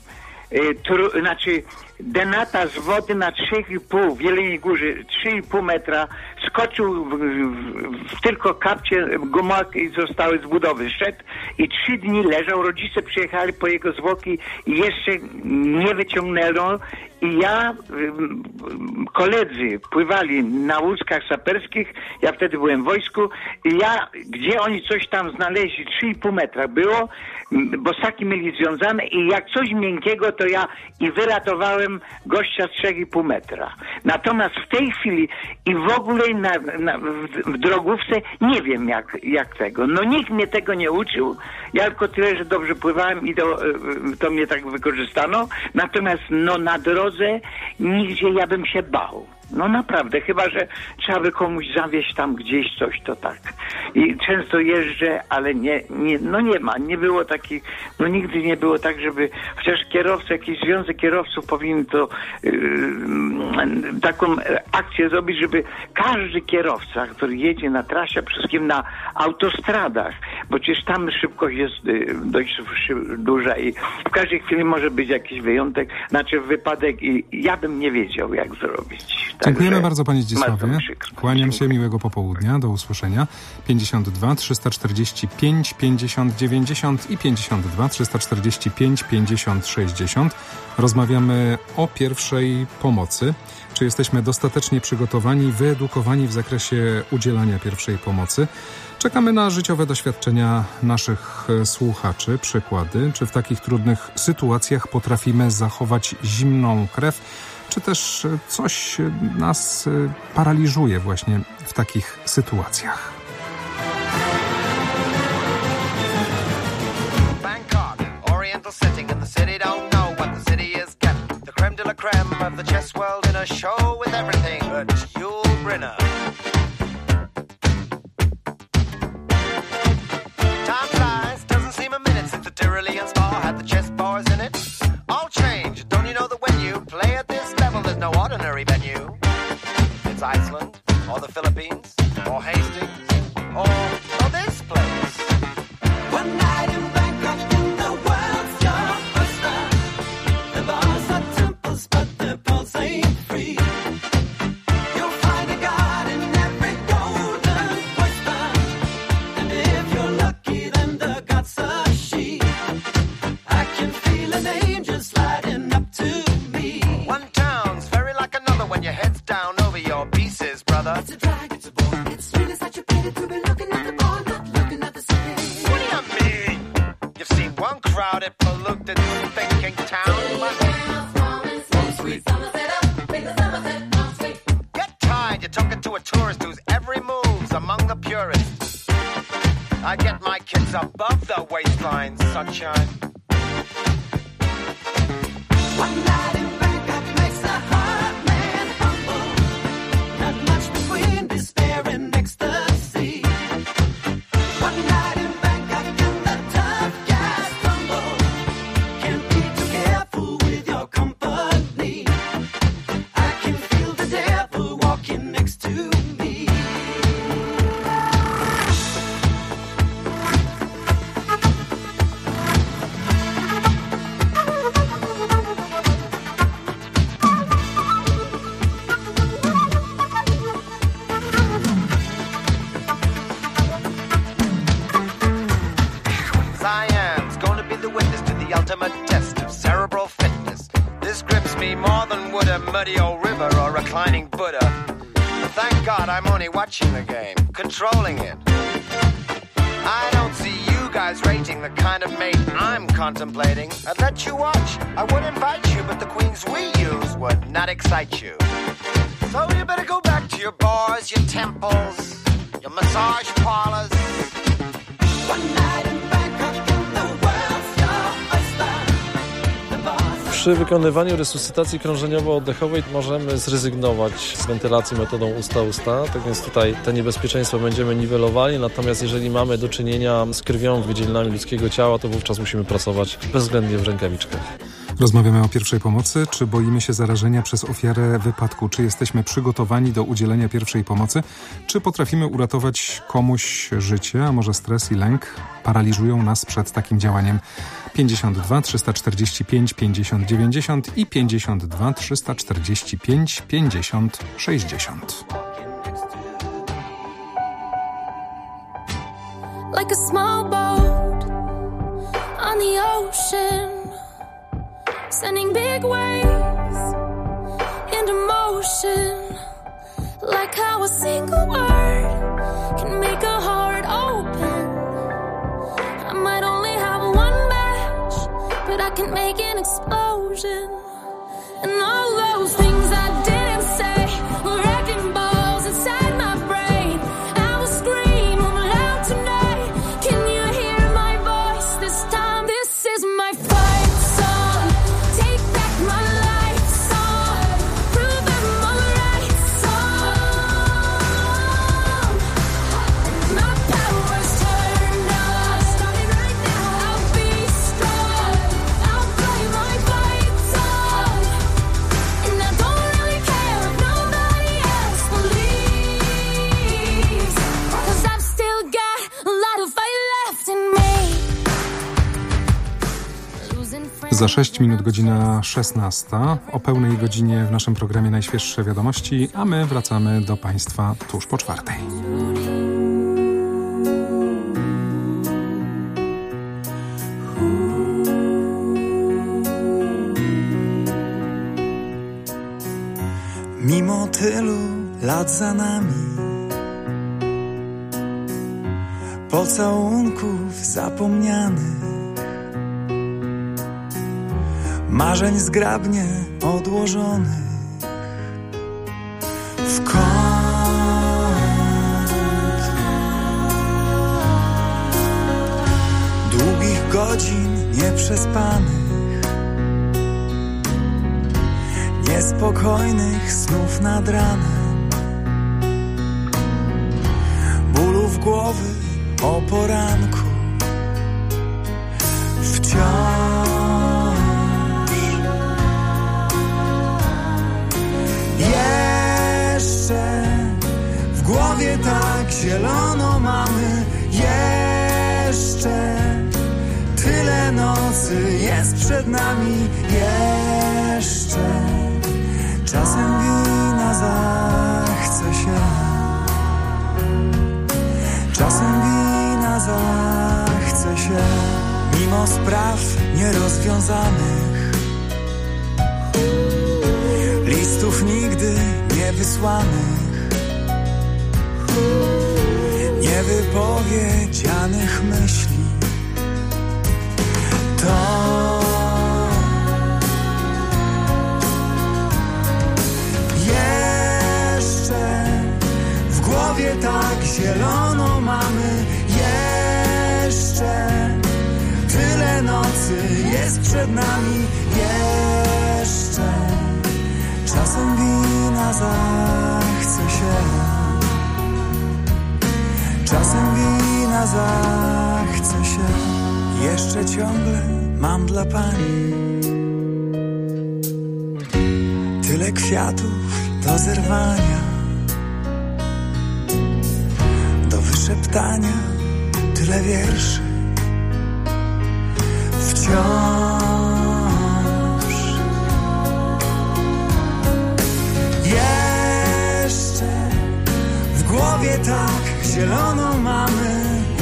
denata z wody na 3,5 w Jeleniej Górze, 3,5 metra, skoczył w tylko kapcie gumak i zostały z budowy. Szedł i 3 dni leżał, rodzice przyjechali po jego zwłoki i jeszcze nie wyciągnęło. I ja, koledzy pływali na łódkach saperskich, ja wtedy byłem w wojsku i ja, gdzie oni coś tam znaleźli, 3,5 metra było, bosaki mieli związane i jak coś miękkiego, to ja i wyratowałem gościa z 3,5 metra. Natomiast w tej chwili i w ogóle w drogówce nie wiem jak tego. No nikt mnie tego nie uczył. Ja tylko tyle, że dobrze pływałem i to mnie tak wykorzystano. Natomiast no na drodze nigdzie ja bym się bał. No naprawdę, chyba że trzeba by komuś zawieźć tam gdzieś coś, to tak. I często jeżdżę, ale nie było takich, nigdy nie było tak, żeby, chociaż kierowcy, jakiś związek kierowców powinien to taką akcję zrobić, żeby każdy kierowca, który jedzie na trasie, przede wszystkim na autostradach, bo przecież tam szybkość jest dość duża i w każdej chwili może być jakiś wyjątek, znaczy wypadek i ja bym nie wiedział, jak zrobić. Dziękujemy bardzo, panie Zdzisławie. Kłaniam się, miłego popołudnia, do usłyszenia. 52 345 50 90 i 52 345 50 60. Rozmawiamy o pierwszej pomocy. Czy jesteśmy dostatecznie przygotowani, wyedukowani w zakresie udzielania pierwszej pomocy? Czekamy na życiowe doświadczenia naszych słuchaczy, przykłady, czy w takich trudnych sytuacjach potrafimy zachować zimną krew, czy też coś nas paraliżuje właśnie w takich sytuacjach. Bangkok, oriental setting in the city, don't know what the city is getting. The creme de la creme of the chess world in a show with everything but Yul Brynner. Time flies, doesn't seem a minute since the Tyrolean spa had the chess bars in it. All change, don't you know that when you play at this level, there's no ordinary venue. It's Iceland, or the Philippines, or Hastings, or this place. One night in Bangkok, in the world's your oyster. The bars are temples, but the pulse ain't free. You'll find a god in every golden oyster. And if you're lucky, then the god's a she. I can feel an angel sliding up to me. One town's very like another when your head's down over your pieces, brother. It's a drag, it's a bore. It's really such a pity to be looking at the bar, not looking at the city. What do you mean? You've seen one crowded, polluted, thinking town. Get tired, you're talking to a tourist whose every move's among the purists. I get my kids above the waistline, sunshine. One night in Bangkok makes a hard man humble. Not much between despair and ecstasy. One night in Bangkok and the tough guys tumble. Can't be too careful with your company. I can feel the devil walking next to me. Siam's gonna be the witness to the ultimate test of cerebral fitness. This grips me more than would a muddy old river or reclining Buddha. But thank God I'm only watching the game, controlling it. I don't see you guys rating the kind of mate I'm contemplating. I'd let you watch, I would invite you, but the queens we use would not excite you. So you better go back to your bars, your temples, your massage parlors. One night in Bangkok and the world's your oyster. The bars. Przy wykonywaniu resuscytacji krążeniowo-oddechowej możemy zrezygnować z wentylacji metodą usta-usta, tak więc tutaj te niebezpieczeństwa będziemy niwelowali, natomiast jeżeli mamy do czynienia z krwią, wydzielinami ludzkiego ciała, to wówczas musimy pracować bezwzględnie w rękawiczkach. Rozmawiamy o pierwszej pomocy. Czy boimy się zarażenia przez ofiarę wypadku? Czy jesteśmy przygotowani do udzielenia pierwszej pomocy? Czy potrafimy uratować komuś życie? A może stres i lęk paraliżują nas przed takim działaniem? 52 345 50 90 i 52 345 50 60. Like a small boat on the ocean, sending big waves into motion. Like how a single word can make a heart open. I might only have one match, but I can make an explosion. And all those things I didn't say were wrecking balls inside my brain. I will scream loud tonight. Can you hear my voice this time? This is my fight song. Take back my life song. Prove I'm alright Za 6 minut godzina 16. O pełnej godzinie w naszym programie Najświeższe wiadomości, a my wracamy do Państwa tuż po 4. Mimo tylu lat za nami, pocałunków zapomnianych, marzeń zgrabnie odłożonych, w kąt długich godzin nieprzespanych, niespokojnych snów nad ranem, bólów głowy o poranku, wciąż jeszcze w głowie tak zielono mamy, jeszcze tyle nocy jest przed nami, jeszcze czasem wina zachce się, czasem wina zachce się, mimo spraw nierozwiązanych, listów nigdy niewysłanych, niewypowiedzianych myśli. To jeszcze w głowie tak zielono mamy, jeszcze tyle nocy jest przed nami, jeszcze czasem wina zachce się, czasem wina zachce się. Jeszcze ciągle mam dla pani tyle kwiatów do zerwania, do wyszeptania, tyle wierszy. Wciąż jeszcze w głowie tak zielono mamy,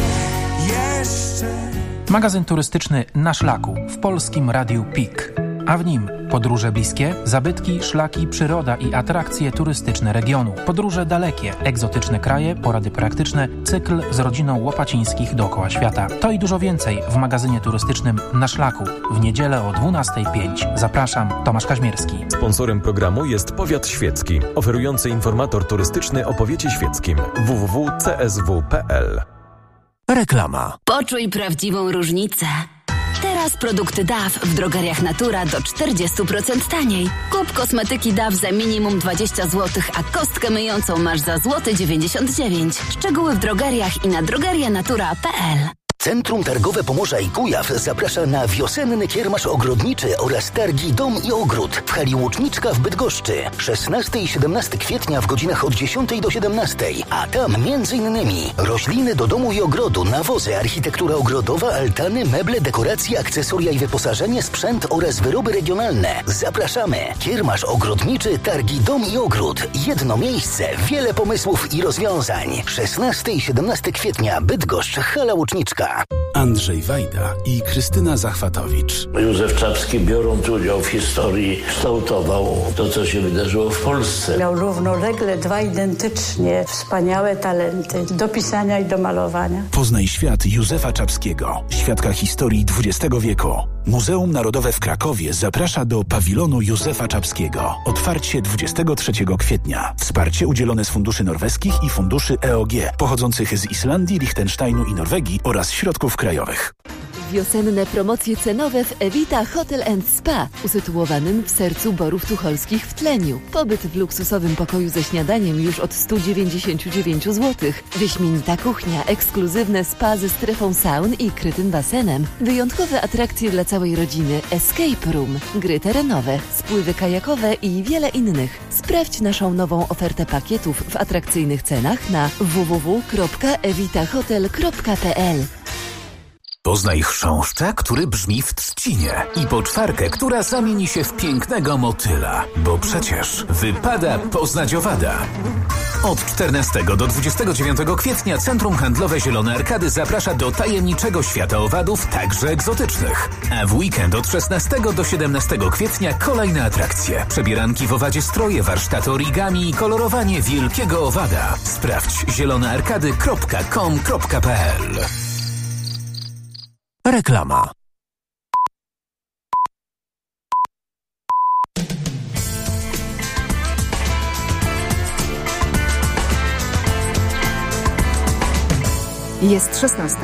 jeszcze. Magazyn turystyczny Na Szlaku w Polskim Radiu PIK, a w nim podróże bliskie, zabytki, szlaki, przyroda i atrakcje turystyczne regionu. Podróże dalekie, egzotyczne kraje, porady praktyczne, cykl z rodziną Łopacińskich dookoła świata. To i dużo więcej w magazynie turystycznym Na Szlaku w niedzielę o 12:05. Zapraszam, Tomasz Kaźmierski. Sponsorem programu jest Powiat Świecki, oferujący informator turystyczny o powiecie świeckim www.csw.pl. Reklama. Poczuj prawdziwą różnicę. Teraz produkty DAW w drogeriach Natura do 40% taniej. Kup kosmetyki DAW za minimum 20 zł, a kostkę myjącą masz za $1,99. Szczegóły w drogeriach i na drogerianatura.pl. Centrum Targowe Pomorza i Kujaw zaprasza na wiosenny kiermasz ogrodniczy oraz targi Dom i Ogród w hali Łuczniczka w Bydgoszczy. 16 i 17 kwietnia w godzinach od 10 do 17, a tam m.in. rośliny do domu i ogrodu, nawozy, architektura ogrodowa, altany, meble, dekoracje, akcesoria i wyposażenie, sprzęt oraz wyroby regionalne. Zapraszamy. Kiermasz ogrodniczy, targi Dom i Ogród. Jedno miejsce, wiele pomysłów i rozwiązań. 16 i 17 kwietnia Bydgoszcz, hala Łuczniczka. Andrzej Wajda i Krystyna Zachwatowicz. Józef Czapski, biorąc udział w historii, kształtował to, co się wydarzyło w Polsce. Miał równolegle dwa identycznie wspaniałe talenty do pisania i do malowania. Poznaj świat Józefa Czapskiego, świadka historii XX wieku. Muzeum Narodowe w Krakowie zaprasza do pawilonu Józefa Czapskiego. Otwarcie 23 kwietnia. Wsparcie udzielone z funduszy norweskich i funduszy EOG, pochodzących z Islandii, Liechtensteinu i Norwegii oraz środków krajowych. Wiosenne promocje cenowe w Evita Hotel & Spa, usytuowanym w sercu Borów Tucholskich w Tleniu. Pobyt w luksusowym pokoju ze śniadaniem już od 199 zł. Wyśmienita kuchnia, ekskluzywne spa ze strefą saun i krytym basenem. Wyjątkowe atrakcje dla całej rodziny, escape room, gry terenowe, spływy kajakowe i wiele innych. Sprawdź naszą nową ofertę pakietów w atrakcyjnych cenach na www.evitahotel.pl. Poznaj chrząszcza, który brzmi w trzcinie i poczwarkę, która zamieni się w pięknego motyla, bo przecież wypada poznać owada. Od 14 do 29 kwietnia Centrum Handlowe Zielone Arkady zaprasza do tajemniczego świata owadów, także egzotycznych. A w weekend od 16 do 17 kwietnia kolejne atrakcje. Przebieranki w owadzie stroje, warsztaty origami i kolorowanie wielkiego owada. Sprawdź zielonearkady.com.pl. Reklama. Jest 16.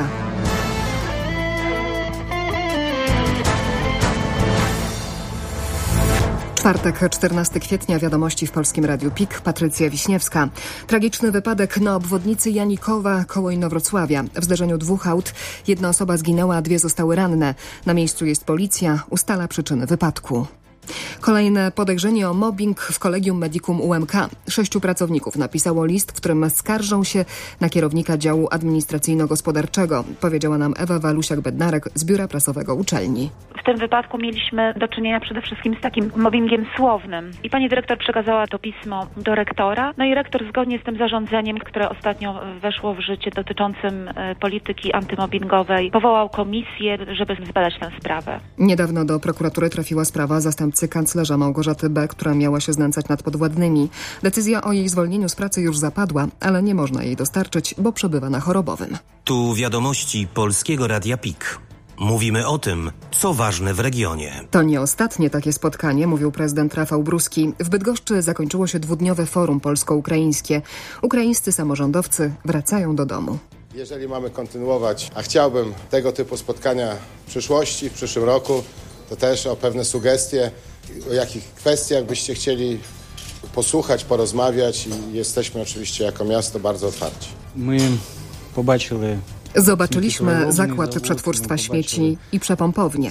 Czwartek, 14 kwietnia, wiadomości w Polskim Radiu PIK. Patrycja Wiśniewska. Tragiczny wypadek na obwodnicy Janikowa koło Inowrocławia. W zderzeniu dwóch aut. Jedna osoba zginęła, a dwie zostały ranne. Na miejscu jest policja. Ustala przyczyny wypadku. Kolejne podejrzenie o mobbing w Collegium Medicum UMK. 6 pracowników napisało list, w którym skarżą się na kierownika działu administracyjno-gospodarczego. Powiedziała nam Ewa Walusiak-Bednarek z Biura Prasowego uczelni. W tym wypadku mieliśmy do czynienia przede wszystkim z takim mobbingiem słownym. I pani dyrektor przekazała to pismo do rektora. No i rektor zgodnie z tym zarządzeniem, które ostatnio weszło w życie dotyczącym polityki antymobbingowej, powołał komisję, żeby zbadać tę sprawę. Niedawno do prokuratury trafiła sprawa zastępcy kanclerza Małgorzaty B., która miała się znęcać nad podwładnymi. Decyzja o jej zwolnieniu z pracy już zapadła, ale nie można jej dostarczyć, bo przebywa na chorobowym. Tu wiadomości Polskiego Radia PIK. Mówimy o tym, co ważne w regionie. To nie ostatnie takie spotkanie, mówił prezydent Rafał Bruski. W Bydgoszczy zakończyło się 2-dniowe forum polsko-ukraińskie. Ukraińscy samorządowcy wracają do domu. Jeżeli mamy kontynuować, a chciałbym tego typu spotkania w przyszłości, w przyszłym roku, to też o pewne sugestie, o jakich kwestiach byście chcieli posłuchać, porozmawiać i jesteśmy oczywiście jako miasto bardzo otwarci. Zobaczyliśmy zakład przetwórstwa śmieci i przepompownię.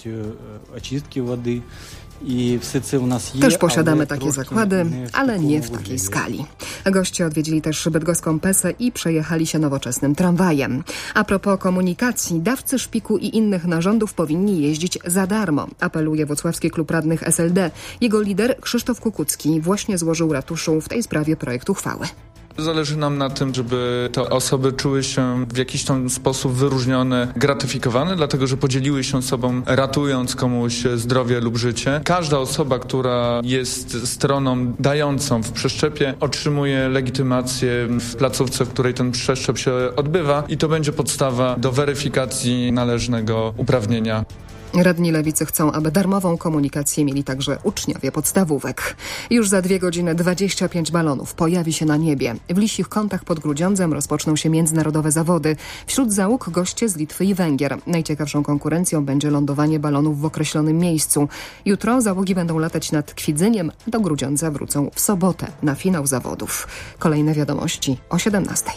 Też posiadamy takie zakłady, ale nie w takiej skali. Goście odwiedzili też bydgoską Pesę i przejechali się nowoczesnym tramwajem. A propos komunikacji, dawcy szpiku i innych narządów powinni jeździć za darmo, apeluje Włocławski Klub Radnych SLD. Jego lider Krzysztof Kukucki właśnie złożył ratuszu w tej sprawie projekt uchwały. Zależy nam na tym, żeby te osoby czuły się w jakiś tam sposób wyróżnione, gratyfikowane, dlatego że podzieliły się sobą, ratując komuś zdrowie lub życie. Każda osoba, która jest stroną dającą w przeszczepie, otrzymuje legitymację w placówce, w której ten przeszczep się odbywa i to będzie podstawa do weryfikacji należnego uprawnienia. Radni Lewicy chcą, aby darmową komunikację mieli także uczniowie podstawówek. Już za 2 godziny 25 balonów pojawi się na niebie. W Lisich Kątach pod Grudziądzem rozpoczną się międzynarodowe zawody. Wśród załóg goście z Litwy i Węgier. Najciekawszą konkurencją będzie lądowanie balonów w określonym miejscu. Jutro załogi będą latać nad Kwidzyniem. Do Grudziądza wrócą w sobotę na finał zawodów. Kolejne wiadomości o 17:00.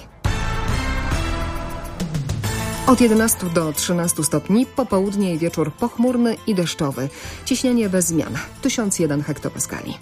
Od 11 do 13 stopni, popołudnie i wieczór pochmurny i deszczowy. Ciśnienie bez zmian, 1001 hektopaskali.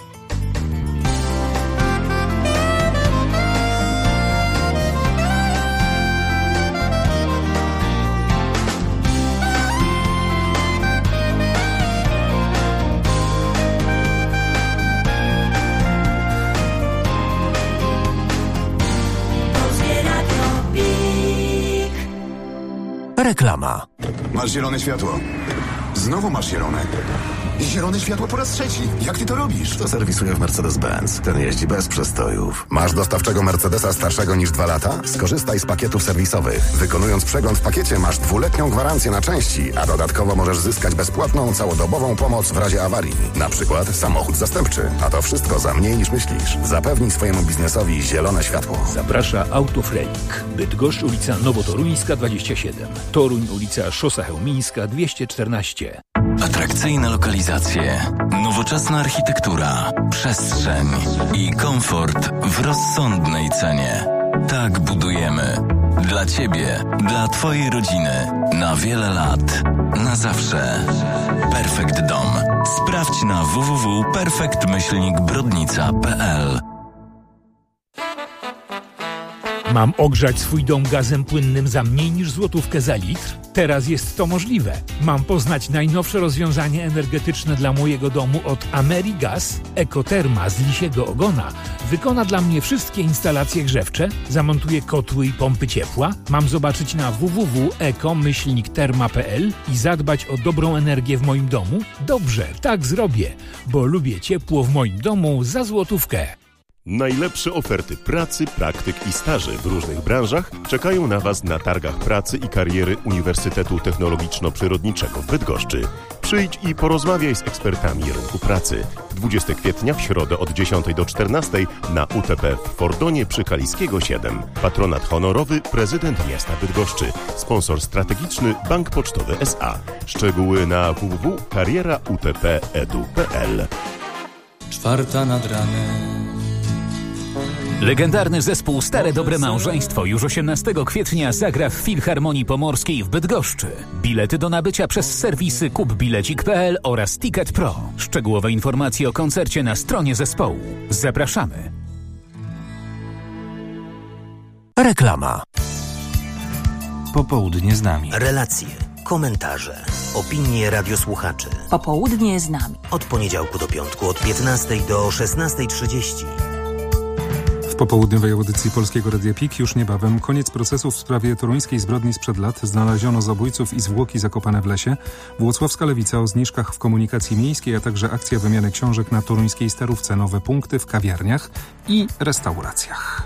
Reklama. Masz zielone światło. Znowu masz zielone. Zielone światło po raz 3. Jak ty to robisz? To serwisuję w Mercedes-Benz. Ten jeździ bez przestojów. Masz dostawczego Mercedesa starszego niż 2 lata? Skorzystaj z pakietów serwisowych. Wykonując przegląd w pakiecie masz 2-letnią gwarancję na części, a dodatkowo możesz zyskać bezpłatną, całodobową pomoc w razie awarii. Na przykład samochód zastępczy. A to wszystko za mniej niż myślisz. Zapewnij swojemu biznesowi zielone światło. Zaprasza Autofrenik. Bydgoszcz, ulica Nowotoruńska 27. Toruń, ulica Szosa Chełmińska 214. Atrakcyjne lokalizacje, nowoczesna architektura, przestrzeń i komfort w rozsądnej cenie. Tak budujemy. Dla Ciebie, dla Twojej rodziny. Na wiele lat. Na zawsze. Perfect Dom. Sprawdź na www.perfect-brodnica.pl. Mam ogrzać swój dom gazem płynnym za mniej niż złotówkę za litr? Teraz jest to możliwe. Mam poznać najnowsze rozwiązanie energetyczne dla mojego domu od AmeriGas. Ekoterma z Lisiego Ogona wykona dla mnie wszystkie instalacje grzewcze, zamontuje kotły i pompy ciepła. Mam zobaczyć na www.eko-terma.pl i zadbać o dobrą energię w moim domu? Dobrze, tak zrobię, bo lubię ciepło w moim domu za złotówkę. Najlepsze oferty pracy, praktyk i staży w różnych branżach czekają na Was na targach pracy i kariery Uniwersytetu Technologiczno-Przyrodniczego w Bydgoszczy. Przyjdź i porozmawiaj z ekspertami rynku pracy. 20 kwietnia w środę od 10 do 14 na UTP w Fordonie przy Kaliskiego 7. Patronat honorowy prezydent miasta Bydgoszczy. Sponsor strategiczny Bank Pocztowy S.A. Szczegóły na www.karierautp.edu.pl. 4 nad ranem. Legendarny zespół Stare Dobre Małżeństwo już 18 kwietnia zagra w Filharmonii Pomorskiej w Bydgoszczy. Bilety do nabycia przez serwisy kupbilecik.pl oraz Ticket Pro. Szczegółowe informacje o koncercie na stronie zespołu. Zapraszamy. Reklama. Popołudnie z nami. Relacje, komentarze, opinie radiosłuchaczy. Popołudnie z nami. Od poniedziałku do piątku od 15 do 16:30. W popołudniowej audycji Polskiego Radia PIK już niebawem koniec procesu w sprawie toruńskiej zbrodni sprzed lat. Znaleziono zabójców i zwłoki zakopane w lesie. Włocławska Lewica o zniżkach w komunikacji miejskiej, a także akcja wymiany książek na toruńskiej Starówce. Nowe punkty w kawiarniach i restauracjach.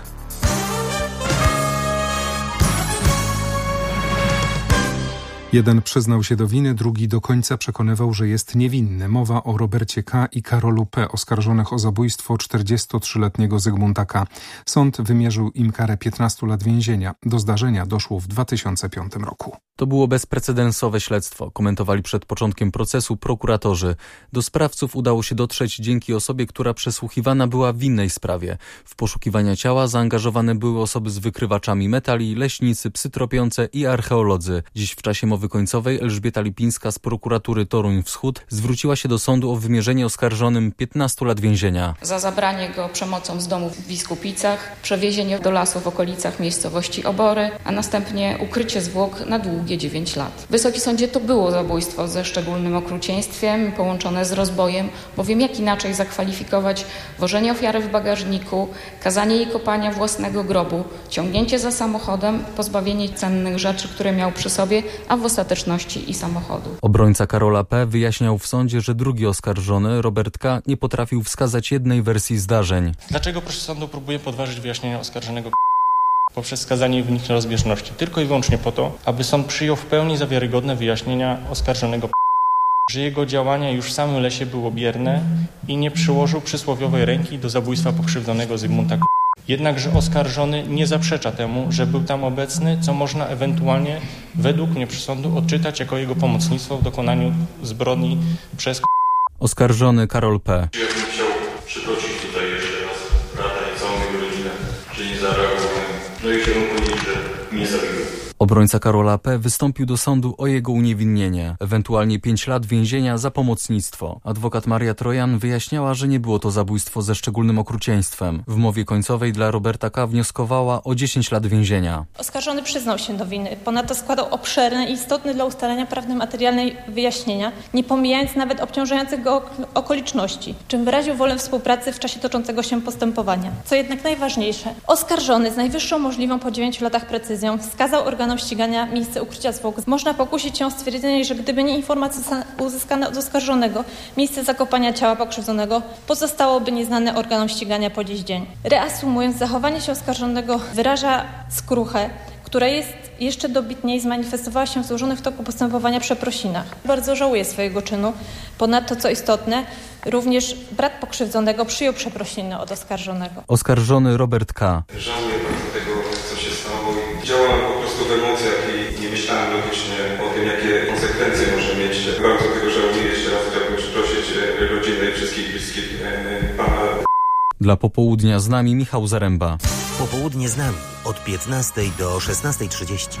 Jeden przyznał się do winy, drugi do końca przekonywał, że jest niewinny. Mowa o Robercie K. i Karolu P., oskarżonych o zabójstwo 43-letniego Zygmunta K. Sąd wymierzył im karę 15 lat więzienia. Do zdarzenia doszło w 2005 roku. To było bezprecedensowe śledztwo, komentowali przed początkiem procesu prokuratorzy. Do sprawców udało się dotrzeć dzięki osobie, która przesłuchiwana była w innej sprawie. W poszukiwania ciała zaangażowane były osoby z wykrywaczami metali, leśnicy, psy tropiące i archeolodzy. Dziś w czasie mowy końcowej Elżbieta Lipińska z prokuratury Toruń Wschód zwróciła się do sądu o wymierzenie oskarżonym 15 lat więzienia. Za zabranie go przemocą z domu w Biskupicach, przewiezienie do lasu w okolicach miejscowości Obory, a następnie ukrycie zwłok na długie 9 lat. Wysoki sądzie, to było zabójstwo ze szczególnym okrucieństwem połączone z rozbojem, bowiem jak inaczej zakwalifikować wożenie ofiary w bagażniku, kazanie jej kopania własnego grobu, ciągnięcie za samochodem, pozbawienie cennych rzeczy, które miał przy sobie, a w ostateczności i samochodu. Obrońca Karola P. wyjaśniał w sądzie, że drugi oskarżony, Robert K., nie potrafił wskazać jednej wersji zdarzeń. Dlaczego, proszę sądu, próbuje podważyć wyjaśnienia oskarżonego poprzez skazanie w nich rozbieżności? Tylko i wyłącznie po to, aby sąd przyjął w pełni za wiarygodne wyjaśnienia oskarżonego, że jego działania już w samym lesie były bierne i nie przyłożył przysłowiowej ręki do zabójstwa pokrzywdzonego Zygmunta. Jednakże oskarżony nie zaprzecza temu, że był tam obecny, co można ewentualnie według mnie przesądu odczytać jako jego pomocnictwo w dokonaniu zbrodni przez Oskarżony Karol P. Ja bym chciał przyprosić tutaj jeszcze raz brata i całą jego rodzinę, że nie zareagowałem. No i się powiedzieć, że nie zabiłem. Obrońca Karola P. wystąpił do sądu o jego uniewinnienie, ewentualnie 5 lat więzienia za pomocnictwo. Adwokat Maria Trojan wyjaśniała, że nie było to zabójstwo ze szczególnym okrucieństwem. W mowie końcowej dla Roberta K. wnioskowała o 10 lat więzienia. Oskarżony przyznał się do winy, ponadto składał obszerne i istotne dla ustalenia prawdy materialnej wyjaśnienia, nie pomijając nawet obciążających go okoliczności, czym wyraził wolę współpracy w czasie toczącego się postępowania. Co jednak najważniejsze, oskarżony z najwyższą możliwą po 9 latach precyzją wskazał organom ścigania miejsce ukrycia zwłok. Można pokusić się o stwierdzenie, że gdyby nie informacje uzyskane od oskarżonego, miejsce zakopania ciała pokrzywdzonego pozostałoby nieznane organom ścigania po dziś dzień. Reasumując, zachowanie się oskarżonego wyraża skruchę, która jest jeszcze dobitniej zmanifestowała się w złożonych w toku postępowania przeprosinach. Bardzo żałuje swojego czynu. Ponadto, co istotne, również brat pokrzywdzonego przyjął przeprosiny od oskarżonego. Oskarżony Robert K. Żałuję bardzo tego, co się stało. Działałem po prostu w emocjach i nie myślałem logicznie o tym, jakie konsekwencje może mieć. Bardzo tego żałuję. Jeszcze raz chciałbym przeprosić rodzinę i wszystkich bliskich pana. Dla Popołudnia z nami Michał Zaręba. Popołudnie z nami od 15 do 16:30.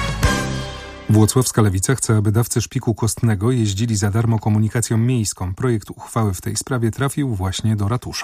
Włocławska Lewica chce, aby dawcy szpiku kostnego jeździli za darmo komunikacją miejską. Projekt uchwały w tej sprawie trafił właśnie do ratusza.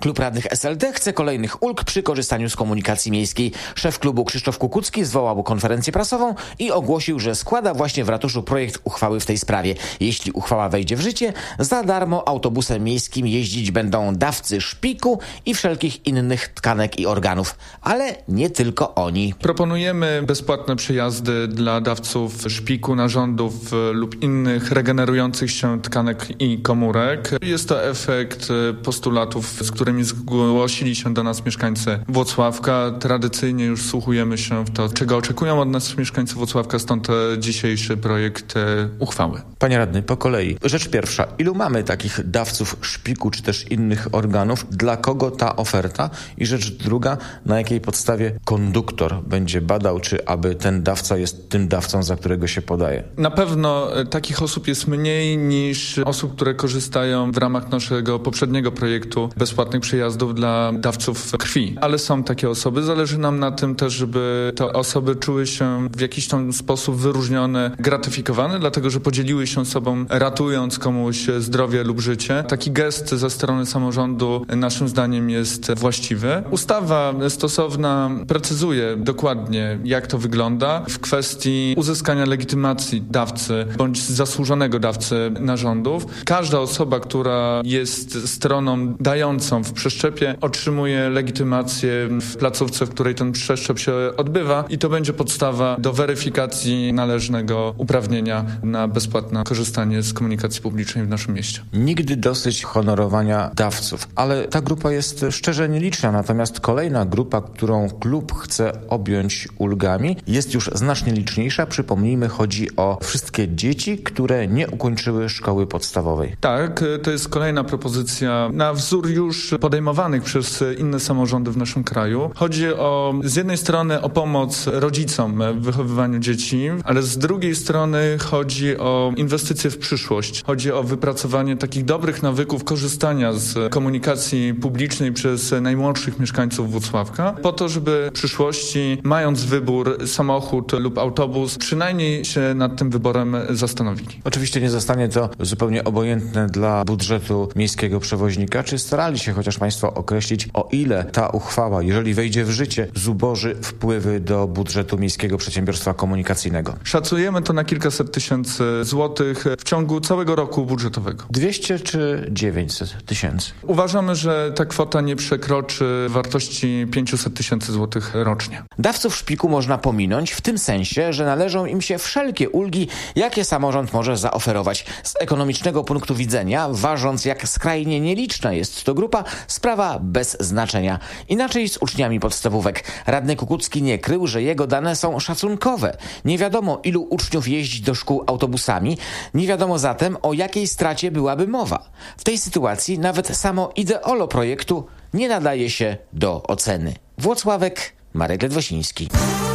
Klub radnych SLD chce kolejnych ulg przy korzystaniu z komunikacji miejskiej. Szef klubu Krzysztof Kukucki zwołał konferencję prasową i ogłosił, że składa właśnie w ratuszu projekt uchwały w tej sprawie. Jeśli uchwała wejdzie w życie, za darmo autobusem miejskim jeździć będą dawcy szpiku i wszelkich innych tkanek i organów. Ale nie tylko oni. Proponujemy bezpłatne przejazdy dla dawców szpiku, narządów lub innych regenerujących się tkanek i komórek. Jest to efekt postulatów, z którymi zgłosili się do nas mieszkańcy Włocławka. Tradycyjnie już wsłuchujemy się w to, czego oczekują od nas mieszkańcy Włocławka, stąd dzisiejszy projekt uchwały. Panie radny, po kolei. Rzecz pierwsza, ilu mamy takich dawców szpiku czy też innych organów? Dla kogo ta oferta? I rzecz druga, na jakiej podstawie konduktor będzie badał, czy aby ten dawca jest tym dawcą, za którego się podaje? Na pewno takich osób jest mniej niż osób, które korzystają w ramach naszego poprzedniego projektu bezpłatnych przejazdów dla dawców krwi. Ale są takie osoby. Zależy nam na tym też, żeby te osoby czuły się w jakiś tam sposób wyróżnione, gratyfikowane, dlatego że podzieliły się sobą, ratując komuś zdrowie lub życie. Taki gest ze strony samorządu naszym zdaniem jest właściwy. Ustawa stosowna precyzuje dokładnie, jak to wygląda w kwestii uzyskania legitymacji dawcy bądź zasłużonego dawcy narządów. Każda osoba, która jest stroną dającą w przeszczepie, otrzymuje legitymację w placówce, w której ten przeszczep się odbywa i to będzie podstawa do weryfikacji należnego uprawnienia na bezpłatne korzystanie z komunikacji publicznej w naszym mieście. Nigdy dosyć honorowania dawców, ale ta grupa jest szczerze nieliczna, natomiast kolejna grupa, którą klub chce objąć ulgami, jest już znacznie liczniejsza. Przypomnijmy, chodzi o wszystkie dzieci, które nie ukończyły szkoły podstawowej. Tak, to jest kolejna propozycja na wzór już podejmowanych przez inne samorządy w naszym kraju. Chodzi z jednej strony o pomoc rodzicom w wychowywaniu dzieci, ale z drugiej strony chodzi o inwestycje w przyszłość. Chodzi o wypracowanie takich dobrych nawyków korzystania z komunikacji publicznej przez najmłodszych mieszkańców Włocławka, po to, żeby w przyszłości, mając wybór samochód lub autobus, przynajmniej się nad tym wyborem zastanowili. Oczywiście nie zostanie to zupełnie obojętne dla budżetu miejskiego przewoźnika. Czy starali się chociaż państwo określić, o ile ta uchwała, jeżeli wejdzie w życie, zuboży wpływy do budżetu Miejskiego Przedsiębiorstwa Komunikacyjnego? Szacujemy to na kilkaset tysięcy złotych w ciągu całego roku budżetowego. 200 czy 900 tysięcy? Uważamy, że ta kwota nie przekroczy wartości 500 tysięcy złotych rocznie. Dawców szpiku można pominąć w tym sensie, że należą im się wszelkie ulgi, jakie samorząd może zaoferować. Z ekonomicznego punktu widzenia, ważąc jak skrajnie nieliczna jest to grupa, sprawa bez znaczenia. Inaczej z uczniami podstawówek. Radny Kukucki nie krył, że jego dane są szacunkowe. Nie wiadomo, ilu uczniów jeździ do szkół autobusami, nie wiadomo zatem, o jakiej stracie byłaby mowa. W tej sytuacji nawet samo ideolo projektu nie nadaje się do oceny. Włocławek, Marek Ledwosiński.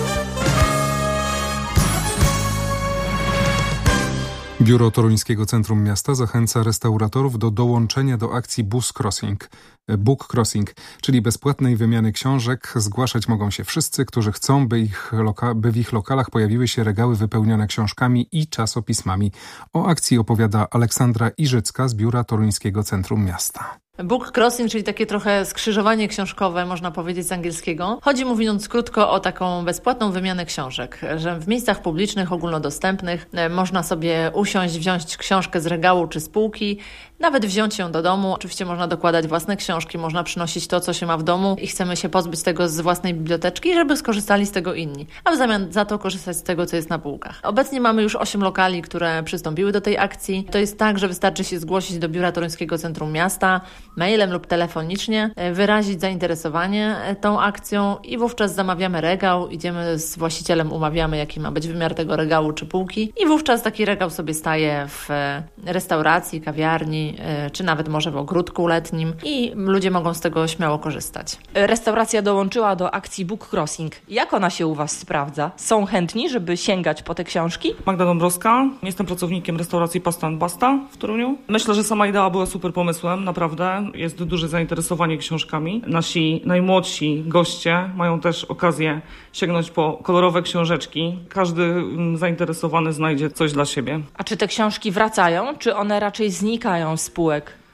Biuro Toruńskiego Centrum Miasta zachęca restauratorów do dołączenia do akcji Book Crossing, czyli bezpłatnej wymiany książek. Zgłaszać mogą się wszyscy, którzy chcą, by w ich lokalach pojawiły się regały wypełnione książkami i czasopismami. O akcji opowiada Aleksandra Iżycka z Biura Toruńskiego Centrum Miasta. Book Crossing, czyli takie trochę skrzyżowanie książkowe, można powiedzieć z angielskiego. Chodzi, mówiąc krótko, o taką bezpłatną wymianę książek, że w miejscach publicznych, ogólnodostępnych można sobie usiąść, wziąć książkę z regału czy z półki, nawet wziąć ją do domu. Oczywiście można dokładać własne książki, można przynosić to, co się ma w domu i chcemy się pozbyć tego z własnej biblioteczki, żeby skorzystali z tego inni, a w zamian za to korzystać z tego, co jest na półkach. Obecnie mamy już 8 lokali, które przystąpiły do tej akcji. To jest tak, że wystarczy się zgłosić do Biura Toruńskiego Centrum Miasta, mailem lub telefonicznie, wyrazić zainteresowanie tą akcją i wówczas zamawiamy regał, idziemy z właścicielem, umawiamy, jaki ma być wymiar tego regału czy półki i wówczas taki regał sobie staje w restauracji, kawiarni, czy nawet może w ogródku letnim i ludzie mogą z tego śmiało korzystać. Restauracja dołączyła do akcji Book Crossing. Jak ona się u Was sprawdza? Są chętni, żeby sięgać po te książki? Magda Dąbrowska, jestem pracownikiem restauracji Pasta and Basta w Toruniu. Myślę, że sama idea była super pomysłem, naprawdę. Jest duże zainteresowanie książkami. Nasi najmłodsi goście mają też okazję sięgnąć po kolorowe książeczki. Każdy zainteresowany znajdzie coś dla siebie. A czy te książki wracają, czy one raczej znikają z półek?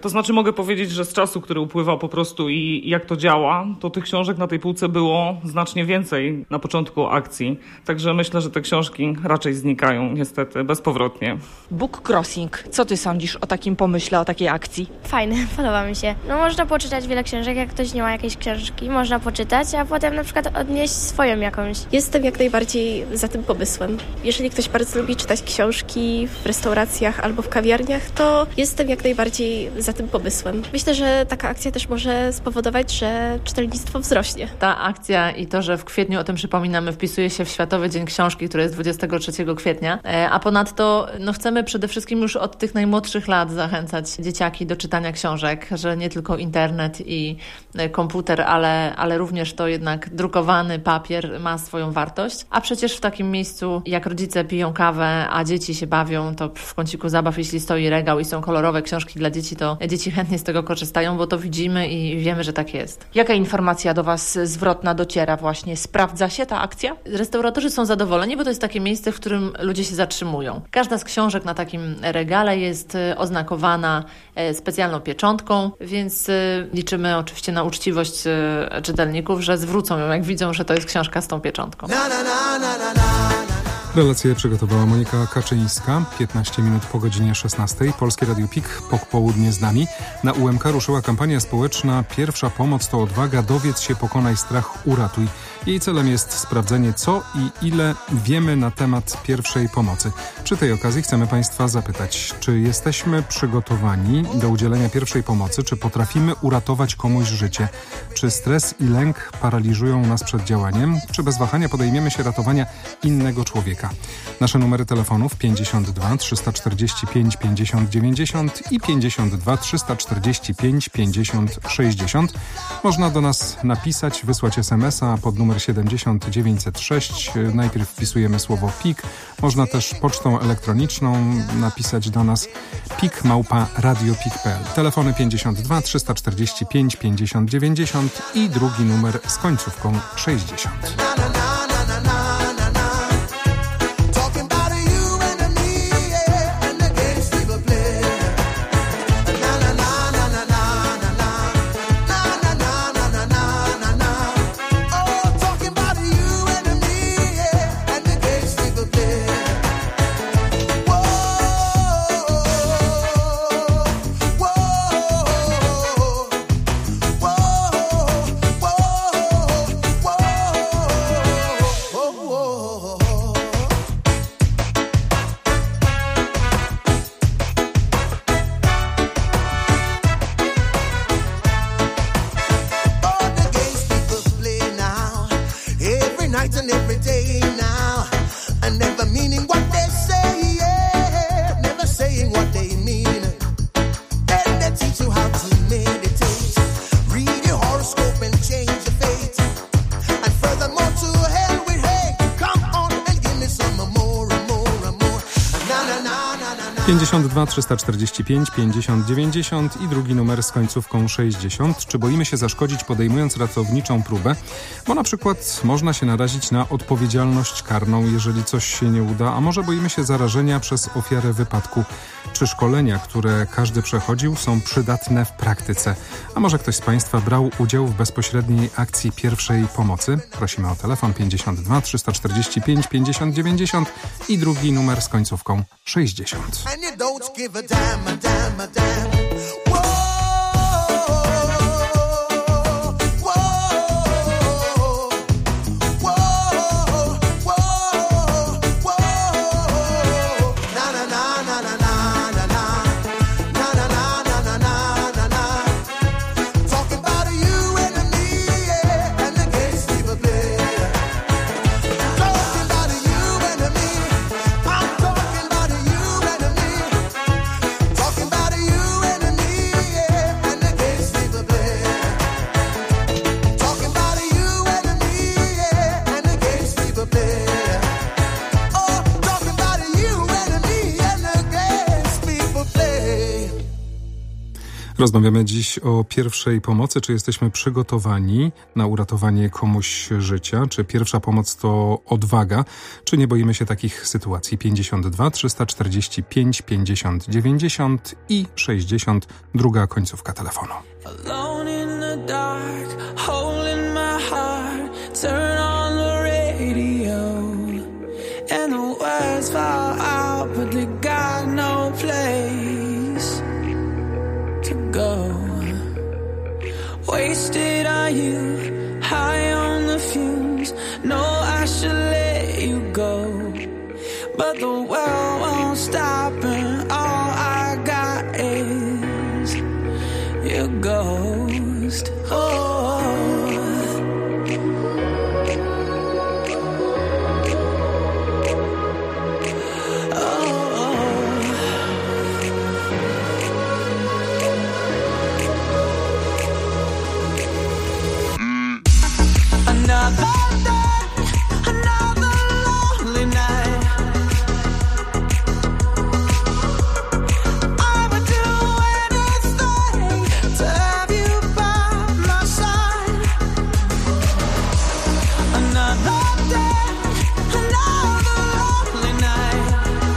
To znaczy mogę powiedzieć, że z czasu, który upływa po prostu i jak to działa, to tych książek na tej półce było znacznie więcej na początku akcji. Także myślę, że te książki raczej znikają niestety bezpowrotnie. Book Crossing. Co ty sądzisz o takim pomyśle, o takiej akcji? Fajne, podoba mi się. No można poczytać wiele książek, jak ktoś nie ma jakiejś książki, można poczytać, a potem na przykład odnieść swoją jakąś. Jestem jak najbardziej za tym pomysłem. Jeżeli ktoś bardzo lubi czytać książki w restauracjach albo w kawiarniach, to jestem jak najbardziej za tym pomysłem. Myślę, że taka akcja też może spowodować, że czytelnictwo wzrośnie. Ta akcja i to, że w kwietniu o tym przypominamy, wpisuje się w Światowy Dzień Książki, który jest 23 kwietnia, a ponadto chcemy przede wszystkim już od tych najmłodszych lat zachęcać dzieciaki do czytania książek, że nie tylko internet i komputer, ale również to jednak drukowany papier ma swoją wartość, a przecież w takim miejscu, jak rodzice piją kawę, a dzieci się bawią, to w kąciku zabaw, jeśli stoi regał i są kolorowe książki dla dzieci, to dzieci chętnie z tego korzystają, bo to widzimy i wiemy, że tak jest. Jaka informacja do Was zwrotna dociera właśnie? Sprawdza się ta akcja? Restauratorzy są zadowoleni, bo to jest takie miejsce, w którym ludzie się zatrzymują. Każda z książek na takim regale jest oznakowana specjalną pieczątką, więc liczymy oczywiście na uczciwość czytelników, że zwrócą ją, jak widzą, że to jest książka z tą pieczątką. Relację przygotowała Monika Kaczyńska. 15 minut po godzinie 16. Polskie Radio PIK, popołudnie z nami. Na UMK ruszyła kampania społeczna Pierwsza pomoc to odwaga, dowiedz się, pokonaj strach, uratuj. Jej celem jest sprawdzenie, co i ile wiemy na temat pierwszej pomocy. Przy tej okazji chcemy Państwa zapytać, czy jesteśmy przygotowani do udzielenia pierwszej pomocy, czy potrafimy uratować komuś życie, czy stres i lęk paraliżują nas przed działaniem, czy bez wahania podejmiemy się ratowania innego człowieka. Nasze numery telefonów 52 345 50 90 i 52 345 50 60. Można do nas napisać, wysłać SMS-a pod numer 70906. Najpierw wpisujemy słowo PIK. Można też pocztą elektroniczną napisać do nas pik@radiopik.pl. Telefony 52 345 50 90 i drugi numer z końcówką 60. (52 345 50 90) i drugi numer z końcówką 60. Czy boimy się zaszkodzić, podejmując ratowniczą próbę? Bo na przykład można się narazić na odpowiedzialność karną, jeżeli coś się nie uda, a może boimy się zarażenia przez ofiarę wypadku. Czy szkolenia, które każdy przechodził, są przydatne w praktyce? A może ktoś z Państwa brał udział w bezpośredniej akcji pierwszej pomocy? Prosimy o telefon 52 345 50 90 i drugi numer z końcówką 60. Talking about you and me. Rozmawiamy dziś o pierwszej pomocy. Czy jesteśmy przygotowani na uratowanie komuś życia? Czy pierwsza pomoc to odwaga? Czy nie boimy się takich sytuacji? 52 345 50 90 i 60, druga końcówka telefonu. Alone in the dark, hole in my heart, turn on the radio, and the words fall out, but they got no place to go. Wasted on you, high on the fumes, no, I should let you go, but the world won't stop, and all I got is your ghost. Oh, another day, another lonely night. I would do anything to have you by my side. Another day, another lonely night.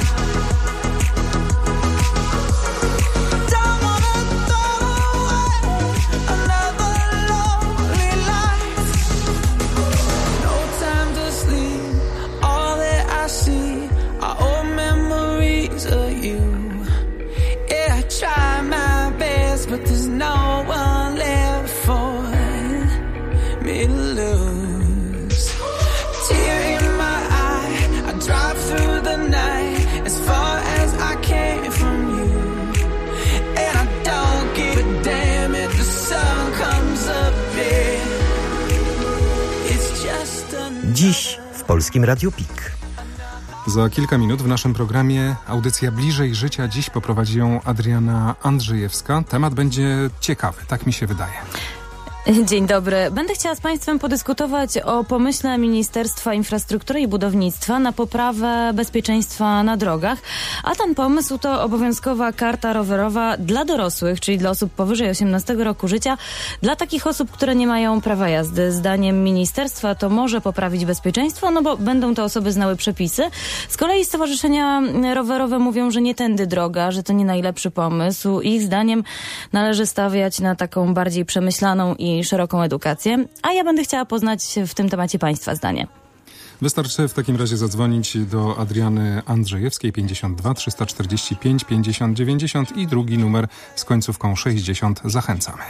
Don't wanna throw away another lonely life. No time to sleep, all that I see are old memories of you. Yeah, I try my best, but there's no one left for me to lose. Tear in my eye, I drive through the night as far as I can from you. And I don't give a damn if the sun comes up here. It's just another. Dziś w Polskim Radiu PIK. Za kilka minut w naszym programie audycja Bliżej Życia. Dziś poprowadzi ją Adriana Andrzejewska. Temat będzie ciekawy, tak mi się wydaje. Dzień dobry. Będę chciała z Państwem podyskutować o pomyśle Ministerstwa Infrastruktury i Budownictwa na poprawę bezpieczeństwa na drogach, a ten pomysł to obowiązkowa karta rowerowa dla dorosłych, czyli dla osób powyżej 18 roku życia, dla takich osób, które nie mają prawa jazdy. Zdaniem ministerstwa to może poprawić bezpieczeństwo, no bo będą te osoby znały przepisy. Z kolei stowarzyszenia rowerowe mówią, że nie tędy droga, że to nie najlepszy pomysł. Ich zdaniem należy stawiać na taką bardziej przemyślaną i szeroką edukację, a ja będę chciała poznać w tym temacie Państwa zdanie. Wystarczy w takim razie zadzwonić do Adriany Andrzejewskiej 52 345 50 90 i drugi numer z końcówką 60. Zachęcamy.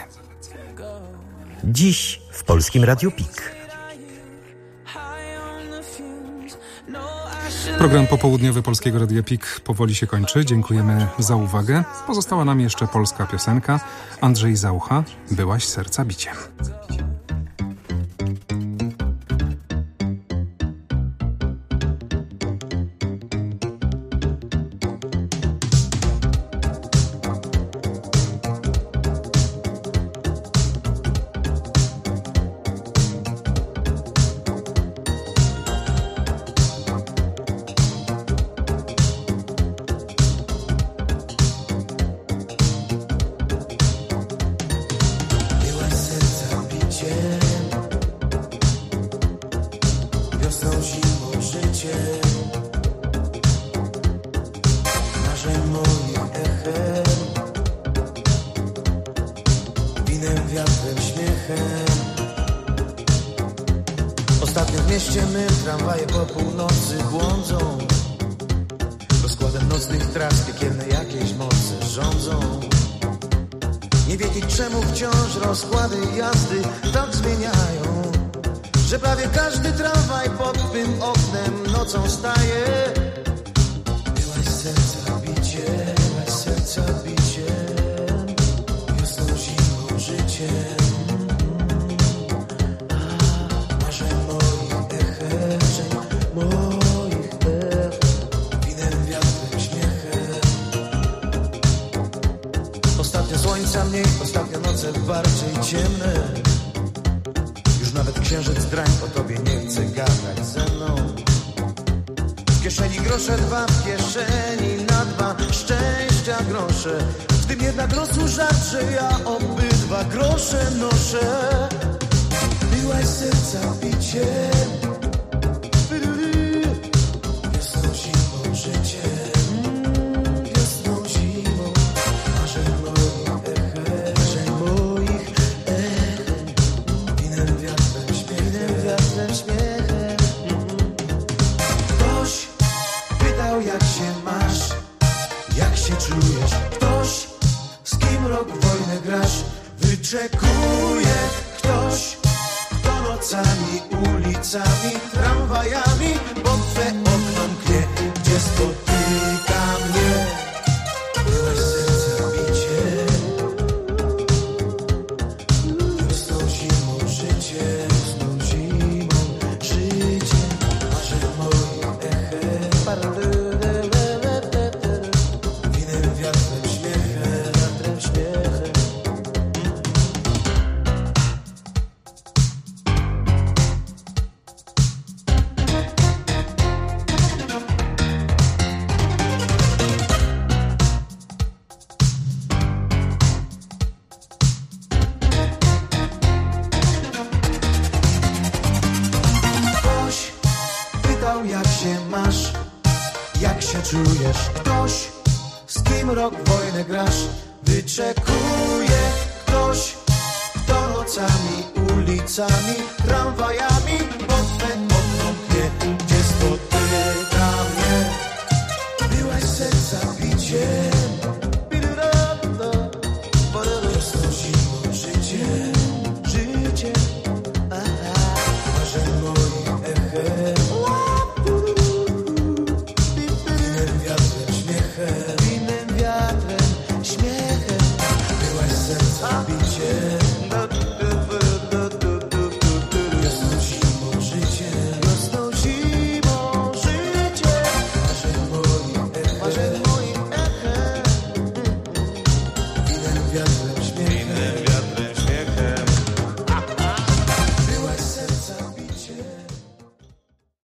Dziś w Polskim Radiu PIK. Program popołudniowy Polskiego Radia PIK powoli się kończy. Dziękujemy za uwagę. Pozostała nam jeszcze polska piosenka. Andrzej Zaucha, Byłaś serca biciem. Ostatnio w mieście my tramwaje po północy błądzą. Rozkładem nocnych tras piekielne jakieś moce rządzą. Nie wiedzieć czemu wciąż rozkłady jazdy tak zmieniają, że prawie każdy tramwaj pod tym oknem nocą staje. Byłaś serca bicie, byłaś serca bicie, wiosną, zimą, życiem. Moich ech, winem, wiatrem, śmiechem. Ostatnio słońca mniej, ostatnio noce bardziej ciemne. Już nawet księżyc drań o tobie nie chce gadać ze mną. kieszeni grosze dwa, w kieszeni na dwa, szczęścia grosze. W tym jednak rozsłużać, że ja obydwa grosze noszę. Biłaś serca bicie, wiosną, zimą życie, wiosną, zimą, marzeń moich echem, winem, wiatrem, śmiechem. Ktoś pytał, jak się masz, jak się czujesz. Ktoś, z kim rok wojnę grasz, wyczekuje. Ktoś, kto nocami, ulicami, tramwajami pod twe okno mknie, gdzie spotyka mnie. Byłaś serca bicie, wiosną, zimą życie, wiosną, zimą życie, marzeń moich echem, winem, wiatrem, śmiechem. Ktoś pytał, jak się masz, jak się czujesz. Ktoś, z kim rok wojnę grasz, wyczekuje. Ktoś, kto nocami, ulicami,